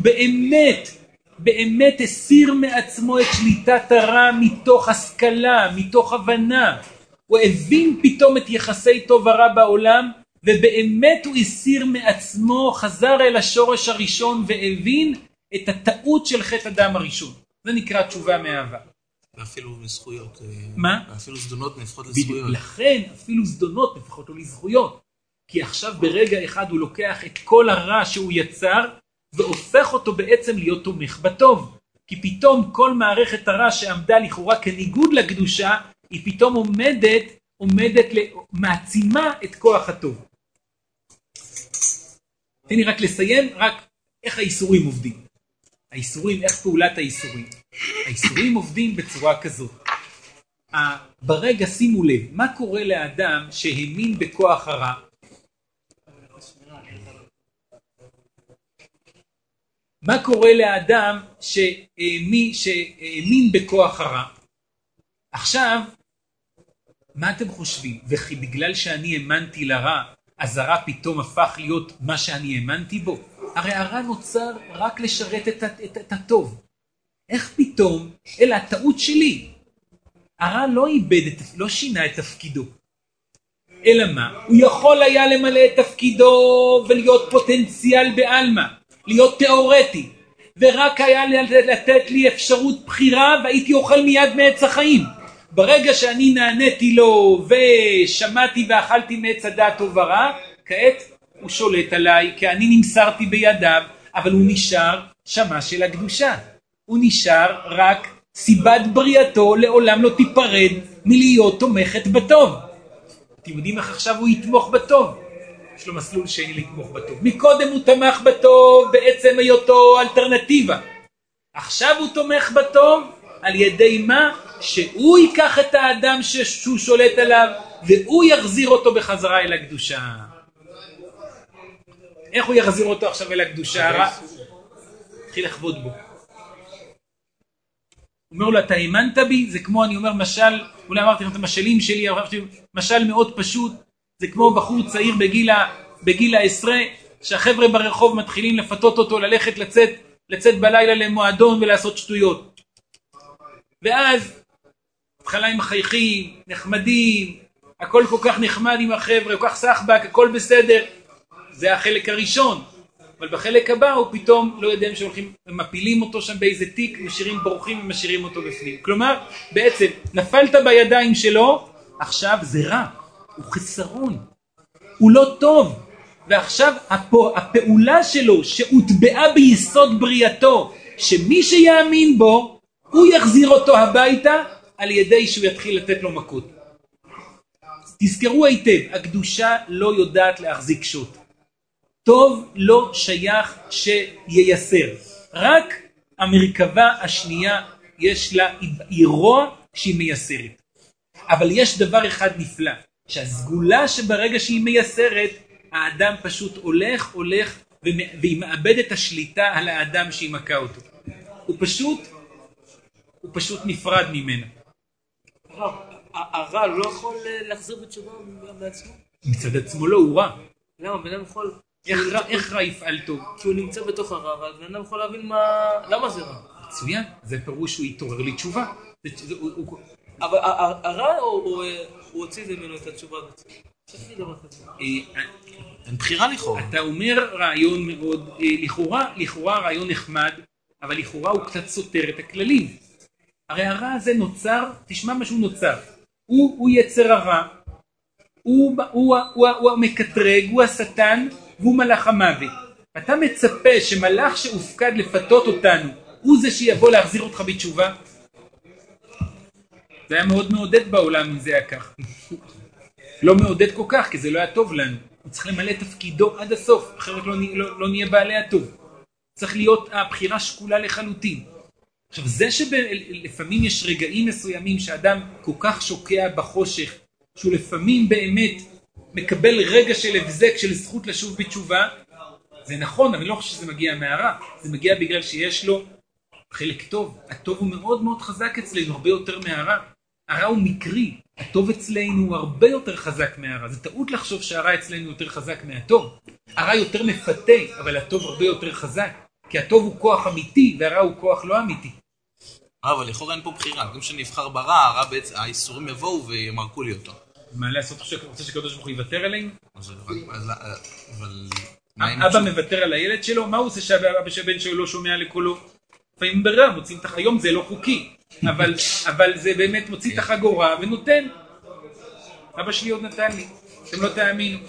באמת הסיר מעצמו את שליטת הרע מתוך השכלה, מתוך הבנה. הוא הבין פתאום את יחסי טוב ורע בעולם, ובאמת הוא הסיר מעצמו, חזר אל השורש הראשון והבין את הטעות של חטא אדם הראשון. זה נקרא תשובה מאהבה. ואפילו לזכויות. מה? ואפילו זדונות נפחות לזכויות. לכן אפילו זדונות נפחות לו לזכויות. כי עכשיו ברגע אחד הוא לוקח את כל הרע שהוא יצר, והופך אותו בעצם להיות תומך בטוב. כי פתאום כל מערכת הרע שעמדה לכאורה כניגוד לקדושה, היא פתאום מעצימה את כוח הטוב. תן לי רק לסיים, רק איך האיסורים עובדים. האיסורים, איך פעולת האיסורים? האיסורים עובדים בצורה כזאת. ברגע שימו לב, מה קורה לאדם שהאמין בכוח הרע? מה קורה לאדם שהאמין בכוח הרע? עכשיו, מה אתם חושבים? וכי בגלל שאני האמנתי לרע, אז הרע פתאום הפך להיות מה שאני האמנתי בו? הרי הרע נוצר רק לשרת את הטוב. איך פתאום? אלא הטעות שלי. הרע לא שינה את תפקידו. אלא מה? הוא יכול היה למלא את תפקידו ולהיות פוטנציאל בעלמא, להיות תיאורטי, ורק היה לתת לי אפשרות בחירה והייתי אוכל מיד מעץ החיים. ברגע שאני נעניתי לו ושמעתי ואכלתי מעץ הדעת טוב ורע, כעת הוא שולט עליי כי אני נמסרתי בידיו, אבל הוא נשאר שמה של הקדושה. הוא נשאר רק סיבת בריאתו לעולם לא תיפרד מלהיות תומכת בטוב. אתם יודעים איך עכשיו הוא יתמוך בטוב? יש לו מסלול שני לתמוך בטוב. מקודם הוא תמך בטוב בעצם היותו אלטרנטיבה. עכשיו הוא תומך בטוב על ידי מה? שהוא ייקח את האדם שהוא שולט עליו והוא יחזיר אותו בחזרה אל הקדושה. איך הוא יחזיר אותו עכשיו אל הקדושה? התחיל לחבוד בו. הוא אומר לו, אתה האמנת בי? זה כמו, אני אומר, משל, אולי אמרתי לכם את המשלים שלי, משל מאוד פשוט, זה כמו בחור צעיר בגיל העשרה, שהחבר'ה ברחוב מתחילים לפתות אותו לצאת בלילה למועדון ולעשות שטויות. ואז, התחלה עם מחייכים, נחמדים, הכל כל כך נחמד עם החבר'ה, כל כך סחבק, הכל בסדר. זה החלק הראשון. אבל בחלק הבא הוא פתאום לא יודע שהולכים, מפילים אותו שם באיזה תיק, משאירים בורחים ומשאירים אותו בפנים. כלומר, בעצם נפלת בידיים שלו, עכשיו זה רע, הוא חסרון, הוא לא טוב. ועכשיו הפעולה שלו שהוטבעה ביסוד בריאתו, שמי שיאמין בו, הוא יחזיר אותו הביתה על ידי שהוא יתחיל לתת לו מכות. תזכרו היטב, הקדושה לא יודעת להחזיק שוט. טוב לא שייך שייסר. רק המרכבה השנייה יש לה רוע שהיא מייסרת. אבל יש דבר אחד נפלא, שהסגולה שברגע שהיא מייסרת, האדם פשוט הולך והיא מאבד את השליטה על האדם שהיא מכה אותו. הוא פשוט נפרד ממנה. הרע לא יכול להחזיר בתשובה בעצמו? מצד עצמו לא, הוא רע. למה? בן אדם יכול... איך רע יפעל טוב? כי הוא נמצא בתוך הרע, אבל בן אדם יכול להבין למה זה רע. מצוין, זה פירוש שהוא יתעורר לי תשובה. אבל הרע הוא הוציא את זה ממנו את התשובה הזאת. אין בחירה לכאורה. אתה אומר רעיון מאוד, לכאורה רעיון נחמד, אבל לכאורה הוא קצת סותר את הכללים. הרי הרע הזה נוצר, תשמע מה שהוא נוצר, הוא יצר הרע, הוא המקטרג, הוא השטן, והוא מלאך המוות. אתה מצפה שמלאך שהופקד לפתות אותנו, הוא זה שיבוא להחזיר אותך בתשובה? זה היה מאוד מעודד בעולם אם זה היה כך. לא מעודד כל כך, כי זה לא היה טוב לנו. הוא צריך למלא תפקידו עד הסוף, אחרת לא נהיה בעלי הטוב. צריך להיות הבחירה שקולה לחלוטין. עכשיו, זה שלפעמים יש רגעים מסוימים שאדם כל כך שוקע בחושך, שהוא לפעמים באמת מקבל רגע של הבזק, של זכות לשוב בתשובה, זה נכון, אני לא חושב שזה מגיע מהרע, זה מגיע בגלל שיש לו חלק טוב. הטוב הוא מאוד מאוד חזק אצלנו, הרבה יותר מהרע. הרע הוא מקרי, הטוב אצלנו הוא הרבה יותר חזק מהרע. זה טעות לחשוב שהרע אצלנו יותר חזק מהטוב. הרע יותר מפתה, אבל הטוב הרבה יותר חזק. כי הטוב הוא כוח אמיתי, והרע הוא כוח לא אמיתי. אבל לכאורה אין פה בחירה. גם כשנבחר ברע, האיסורים יבואו וימרקו לי אותו. מה לעשות? רוצה שקדוש ברוך הוא יוותר עליהם? אבל... אבא מוותר על הילד שלו? מה הוא עושה שהבן שלו לא שומע לקולו? לפעמים ברירה, מוצאים את היום זה לא חוקי. אבל זה באמת מוציא את החגורה ונותן. אבא שלי עוד נתן לי. אתם לא תאמינו.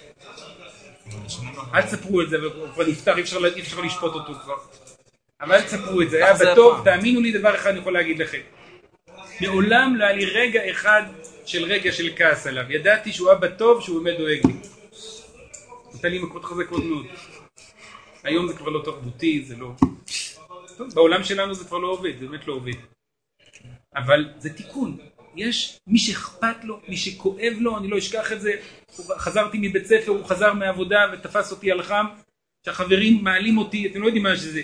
אל תספרו את זה, הוא כבר נפטר, אי אפשר לשפוט אותו כבר. אבל אל תספרו את זה, היה בטוב, תאמינו לי דבר אחד אני יכול להגיד לכם. מעולם לא היה לי רגע אחד של כעס עליו. ידעתי שהוא היה בטוב, שהוא באמת דואג לי. נתן לי מכות חזקות מאוד. היום זה כבר לא תרבותי, זה לא... טוב, בעולם שלנו זה כבר לא עובד, זה באמת לא עובד. אבל זה תיקון. יש מי שאכפת לו, מי שכואב לו, אני לא אשכח את זה. חזרתי מבית ספר, הוא חזר מעבודה ותפס אותי על חם, שהחברים מעלים אותי, אתם לא יודעים מה שזה.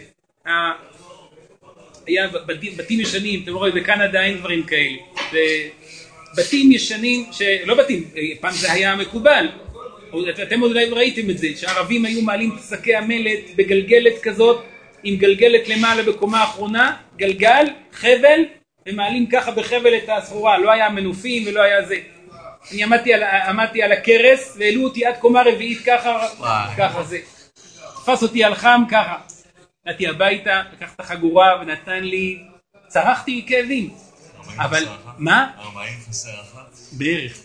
היה בתים ישנים, אתם רואים, בקנדה אין דברים כאלה. בתים ישנים, לא בתים, פעם זה היה מקובל. אתם עוד אולי ראיתם את זה, שהערבים היו מעלים שקי המלט בגלגלת כזאת, עם גלגלת למעלה בקומה האחרונה, גלגל, חבל, ומעלים ככה בחבל את הסחורה, לא היה מנופים ולא היה זה. אני עמדתי על הקרס, והעלו אותי עד קומה רביעית ככה זה. תפס אותי על חם ככה. נתתי הביתה, לקח את החגורה ונתן לי, צרחתי כאבים. אבל, מה? 40 חסר אחת? בערך.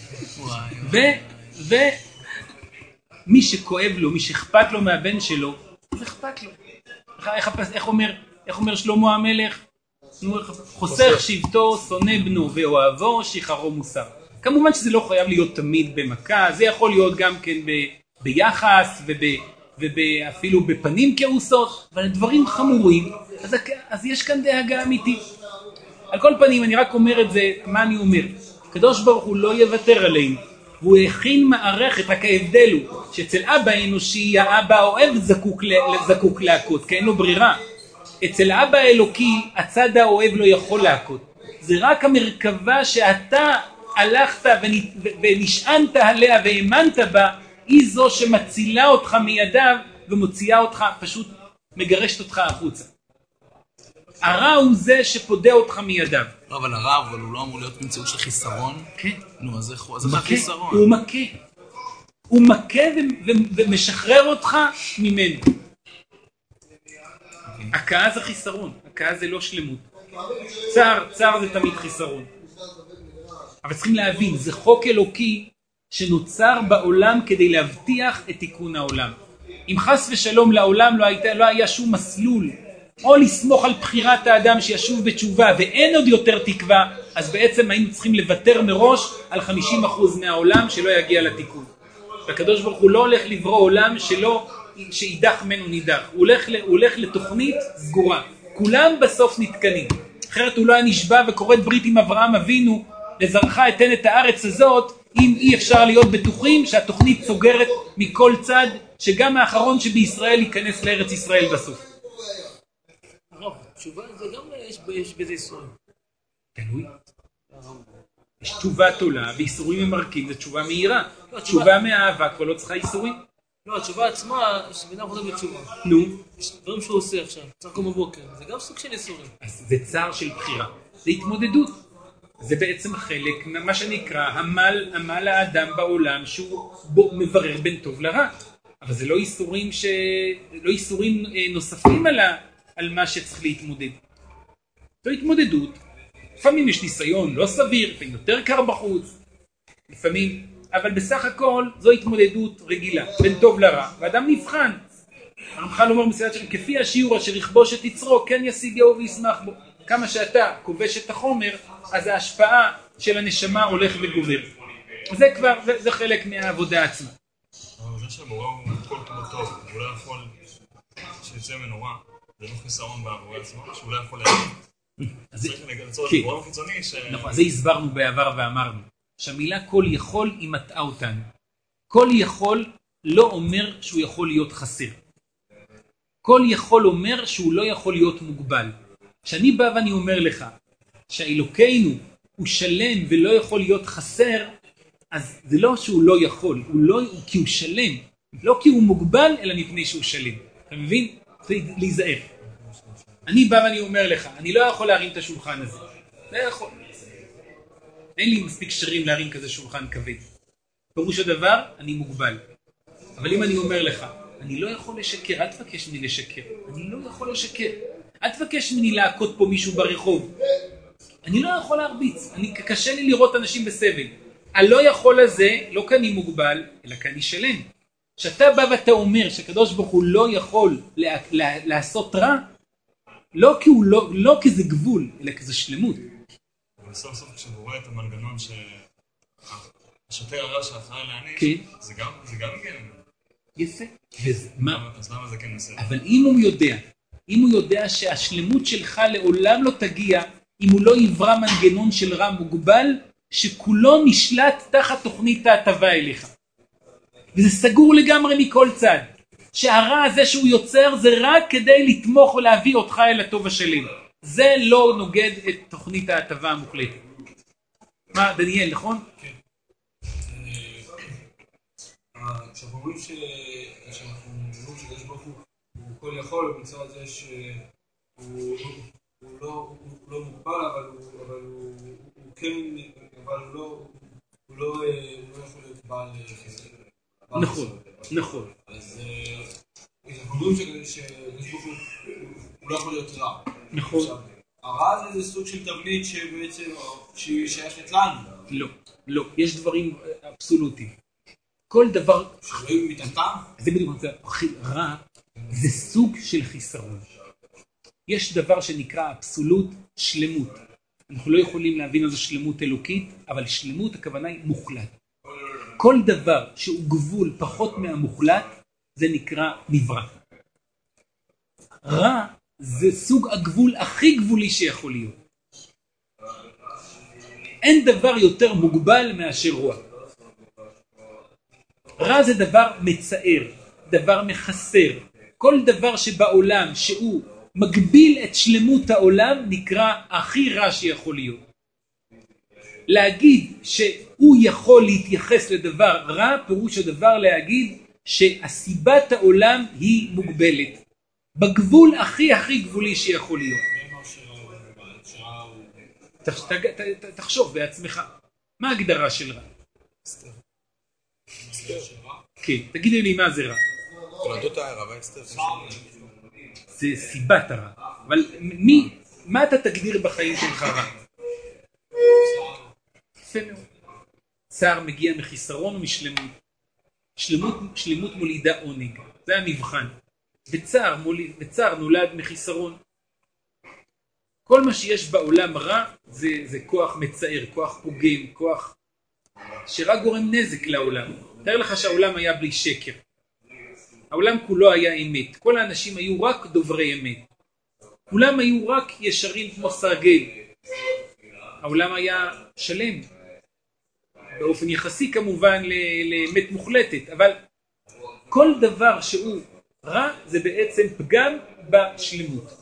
ומי שכואב לו, מי שאכפת לו מהבן שלו, זה אכפת לו. איך אומר שלמה המלך? חוסך שבטו, שונא בנו ואוהבו, שחרו מוסר. כמובן שזה לא חייב להיות תמיד במכה, זה יכול להיות גם כן ביחס ואפילו בפנים כעוסות, אבל דברים חמורים, אז יש כאן דאגה אמיתית. על כל פנים, אני רק אומר את זה, מה אני אומר? הקדוש ברוך הוא לא יוותר עלינו, הוא הכין מערכת, רק ההבדל הוא, שאצל אבא האנושי, האבא האוהב זקוק להכות, כי אין לו ברירה. אצל אבא האלוקי, הצד האוהב לא יכול להכות. זה רק המרכבה שאתה הלכת ונשענת עליה והאמנת בה, היא זו שמצילה אותך מידיו ומוציאה אותך, פשוט מגרשת אותך החוצה. הרע הוא זה שפודה אותך מידיו. לא, אבל הרע, אבל הוא לא אמור להיות מציאות של חיסרון. כן. נו, אז איך חיסרון? הוא מכה. הוא מכה ומשחרר אותך ממנו. הכעס זה חיסרון, הכעס זה לא שלמות. צער זה תמיד חיסרון. אבל צריכים להבין, זה חוק אלוקי שנוצר בעולם כדי להבטיח את תיקון העולם. אם חס ושלום לעולם לא היה שום מסלול, או לסמוך על בחירת האדם שישוב בתשובה ואין עוד יותר תקווה, אז בעצם היינו צריכים לוותר מראש על 50% מהעולם שלא יגיע לתיקון. והקדוש ברוך הוא לא הולך לברוא עולם שידח ממנו נידח. הוא הולך לתוכנית סגורה. כולם בסוף נתקנים. אחרת הוא לא היה נשבע וקורא ברית עם אברהם אבינו, לזרעך אתן את הארץ הזאת, אם אי אפשר להיות בטוחים שהתוכנית סוגרת מכל צד, שגם האחרון שבישראל ייכנס לארץ ישראל בסוף. הרב, תשובה זה גם יש בזה איסורים. תלוי. יש תשובה תולה ואיסורים ממרקים, זה תשובה מהירה. תשובה מהאהבה כבר לא צריכה איסורים. לא, התשובה עצמה, שבן אדם חוזר בתשובה. נו, דברים שהוא עושה עכשיו, צריך לקום בבוקר, זה גם סוג של איסורים. אז זה צער של בחירה, זה התמודדות. זה בעצם חלק מה שנקרא עמל האדם בעולם שהוא מברר בין טוב לרע. אבל זה לא איסורים נוספים על מה שצריך להתמודד. זו התמודדות. לפעמים יש ניסיון לא סביר, לפעמים יותר קר בחוץ, לפעמים, אבל בסך הכל זו התמודדות רגילה, בין טוב לרע, ואדם נבחן. הרמח"ל אומר בסייעת שלנו, כפי השיעור אשר יכבוש את יצרו, כן ישיגהו וישמח בו. כמה שאתה כובש את החומר, אז ההשפעה של הנשמה הולך וגובר. זה כבר, זה חלק מהעבודה עצמה. אבל זה שהבורא הוא כל כולו טוב, הוא לא יכול שיצא ממנו רע, זה לא חיסרון בעבודה עצמו, שהוא לא יכול צריך לצורך בורא חיצוני ש... נכון, אז זה הסברנו בעבר ואמרנו, שהמילה כל יכול היא מטעה אותנו. כל יכול לא אומר שהוא יכול להיות חסר. כל יכול אומר שהוא לא יכול להיות מוגבל. כשאני בא ואני אומר לך שהאלוקינו הוא שלם ולא יכול להיות חסר, אז זה לא שהוא לא יכול, כי הוא שלם, לא כי הוא מוגבל, אלא מפני שהוא שלם. אתה מבין? זה להיזהר. אני בא ואני אומר לך, אני לא יכול להרים את השולחן הזה. לא יכול. אין לי מספיק שרים להרים כזה שולחן כבד. פירוש הדבר, אני מוגבל. אבל אם אני אומר לך, אני לא יכול לשקר, אל תבקש ממני לשקר. אני לא יכול לשקר. אל תבקש ממני להכות פה מישהו ברחוב. אני לא יכול להרביץ. קשה לי לראות אנשים בסבל. הלא יכול הזה, לא כי אני מוגבל, אלא כי אני שלם. כשאתה בא ואתה אומר שקדוש ברוך הוא לא יכול לעשות רע, לא כי זה גבול, אלא כי זה שלמות. אבל סוף סוף כשהוא רואה את המנגנון שהשוטר הרע שאחראי להעניש, זה גם הגיע ממנו. יפה. אז למה זה כן בסדר? אבל אם הוא יודע שהשלמות שלך לעולם לא תגיע, אם הוא לא יברא מנגנון של רע מוגבל, שכולו נשלט תחת תוכנית ההטבה אליך. וזה סגור לגמרי מכל צד. שהרע הזה שהוא יוצר זה רק כדי לתמוך ולהביא אותך אל הטוב השלם. זה לא נוגד את תוכנית ההטבה המוחלטת. מה, דניאל, נכון? כן. כשאנחנו אומרים שאנחנו אומרים שקדוש ברוך הוא כל יכול, במצב הזה שהוא לא מוגבל, אבל הוא כן, אבל הוא לא יכול להיות בעל חסד. נכון. אז אנחנו אומרים שקדוש ברוך הוא לא יכול להיות רע. נכון. הרע זה סוג של תבנית שבעצם שייכת לנו. לא. יש דברים אבסולוטיים. כל דבר... שרואים מתחתם? זה בדיוק, רע זה סוג של חיסרון. יש דבר שנקרא אבסולוט שלמות. אנחנו לא יכולים להבין איזו שלמות אלוקית, אבל שלמות הכוונה היא מוחלט. כל דבר שהוא גבול פחות מהמוחלט, זה נקרא נברא. רע זה סוג הגבול הכי גבולי שיכול להיות. אין דבר יותר מוגבל מאשר רוע. רע זה דבר מצער, דבר מחסר. כל דבר שבעולם שהוא מגביל את שלמות העולם נקרא הכי רע שיכול להיות. להגיד שהוא יכול להתייחס לדבר רע, פירוש הדבר להגיד שהסיבת העולם היא מוגבלת. בגבול הכי גבולי שיכול להיות. תחשוב בעצמך, מה ההגדרה של רע? כן, תגידי לי מה זה רע. זה סיבת הרע. אבל מה אתה תגדיר בחיים שלך רע? צער מגיע מחיסרון ומשלמות. שלמות מולידה עונג. זה המבחן. וצער נולד מחיסרון. כל מה שיש בעולם רע זה כוח מצער, כוח פוגם, כוח שרק גורם נזק לעולם. תאר לך שהעולם היה בלי שקר. העולם כולו היה אמת. כל האנשים היו רק דוברי אמת. כולם היו רק ישרים כמו סרגל. העולם היה שלם. באופן יחסי כמובן לאמת מוחלטת. אבל כל דבר שהוא רע זה בעצם פגם בשלמות.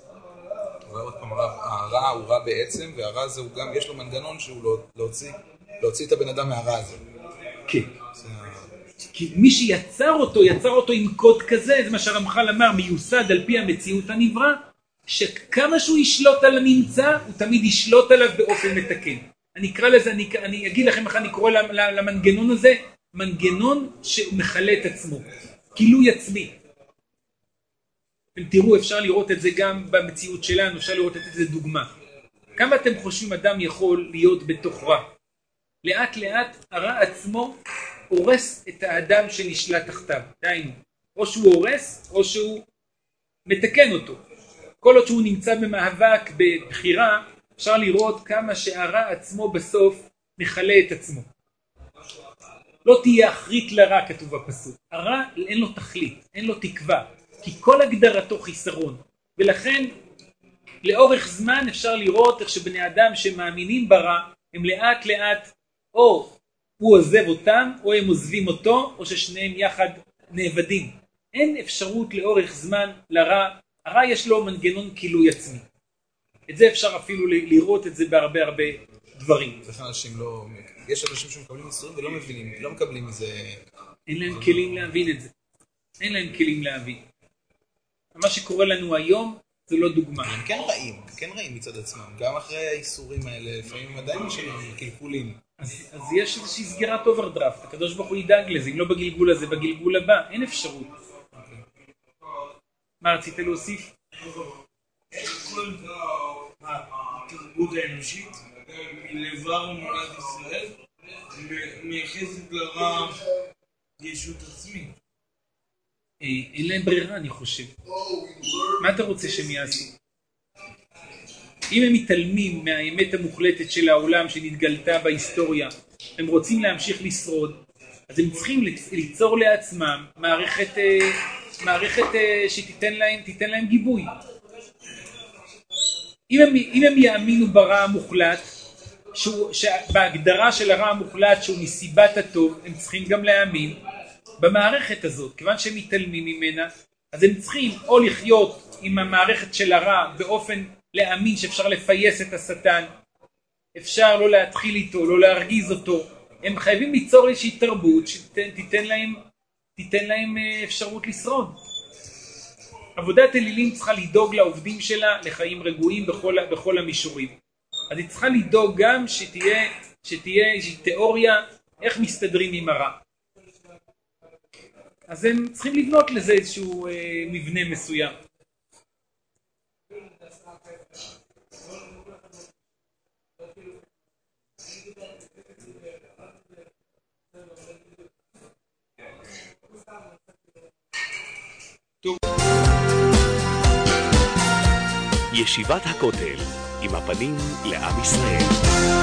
הרע הוא רע בעצם, והרע הזה הוא גם, יש לו מנגנון שהוא להוציא את הבן אדם מהרע הזה. כן. כי מי שיצר אותו, יצר אותו עם קוד כזה, זה מה שהרמח"ל אמר, מיוסד על פי המציאות הנברא, שכמה שהוא ישלוט על הנמצא, הוא תמיד ישלוט עליו באופן מתקן. אני אקרא לזה, אני אגיד לכם איך אני קורא למנגנון הזה, מנגנון שמחלה את עצמו, גילוי עצמי. אתם תראו, אפשר לראות את זה גם במציאות שלנו, אפשר לראות את זה דוגמה. כמה אתם חושבים אדם יכול להיות בתוך רע? לאט לאט הרע עצמו הורס את האדם שנשלט תחתיו. דיינו, או שהוא הורס או שהוא מתקן אותו. כל עוד שהוא נמצא במאבק, בבחירה, אפשר לראות כמה שהרע עצמו בסוף מחלה את עצמו. לא תהיה אחרית לרע, כתוב בפסוק. הרע אין לו תכלית, אין לו תקווה, כי כל הגדרתו חיסרון. ולכן לאורך זמן אפשר לראות איך שבני אדם שמאמינים ברע, הם לאט לאט או הוא עוזב אותם, או הם עוזבים אותו, או ששניהם יחד נאבדים. אין אפשרות לאורך זמן לרע. הרע יש לו מנגנון גילוי עצמי. את זה אפשר אפילו לראות את זה בהרבה הרבה דברים. לכן אנשים לא... יש אנשים שמקבלים ייסורים ולא מבינים, לא מקבלים מזה... אין להם כלים להבין את זה. אין להם כלים להבין. מה שקורה לנו היום זה לא דוגמה. הם כן רעים מצד עצמם. גם אחרי הייסורים האלה, לפעמים עדיין יש להם קלקולים. אז יש איזושהי סגירת אוברדרפט. הקדוש ברוך הוא ידאג לזה. אם לא בגלגול הזה, בגלגול הבא. אין אפשרות. מה רצית להוסיף? איך כל התרבות האנושית מלבר מולד ישראל מייחסת לרע ישות עצמית? אין להם ברירה, אני חושב. מה אתה רוצה שהם יעשו? אם הם מתעלמים מהאמת המוחלטת של העולם שנתגלתה בהיסטוריה, הם רוצים להמשיך לשרוד, אז הם צריכים ליצור לעצמם מערכת שתיתן להם גיבוי. אם הם יאמינו ברע המוחלט, בהגדרה של הרע המוחלט שהוא מסיבת הטוב, הם צריכים גם להאמין במערכת הזאת. כיוון שהם מתעלמים ממנה, אז הם צריכים או לחיות עם המערכת של הרע באופן להאמין שאפשר לפייס את השטן, אפשר לא להתחיל איתו, לא להרגיז אותו. הם חייבים ליצור איזושהי תרבות שתיתן להם אפשרות לשרוד. עבודת אלילים צריכה לדאוג לעובדים שלה לחיים רגועים בכל המישורים. אז היא צריכה לדאוג גם שתהיה איזושהי תיאוריה איך מסתדרים עם הרע. אז הם צריכים לבנות לזה איזשהו מבנה מסוים. ישיבת הכותל, עם הפנים לעם ישראל.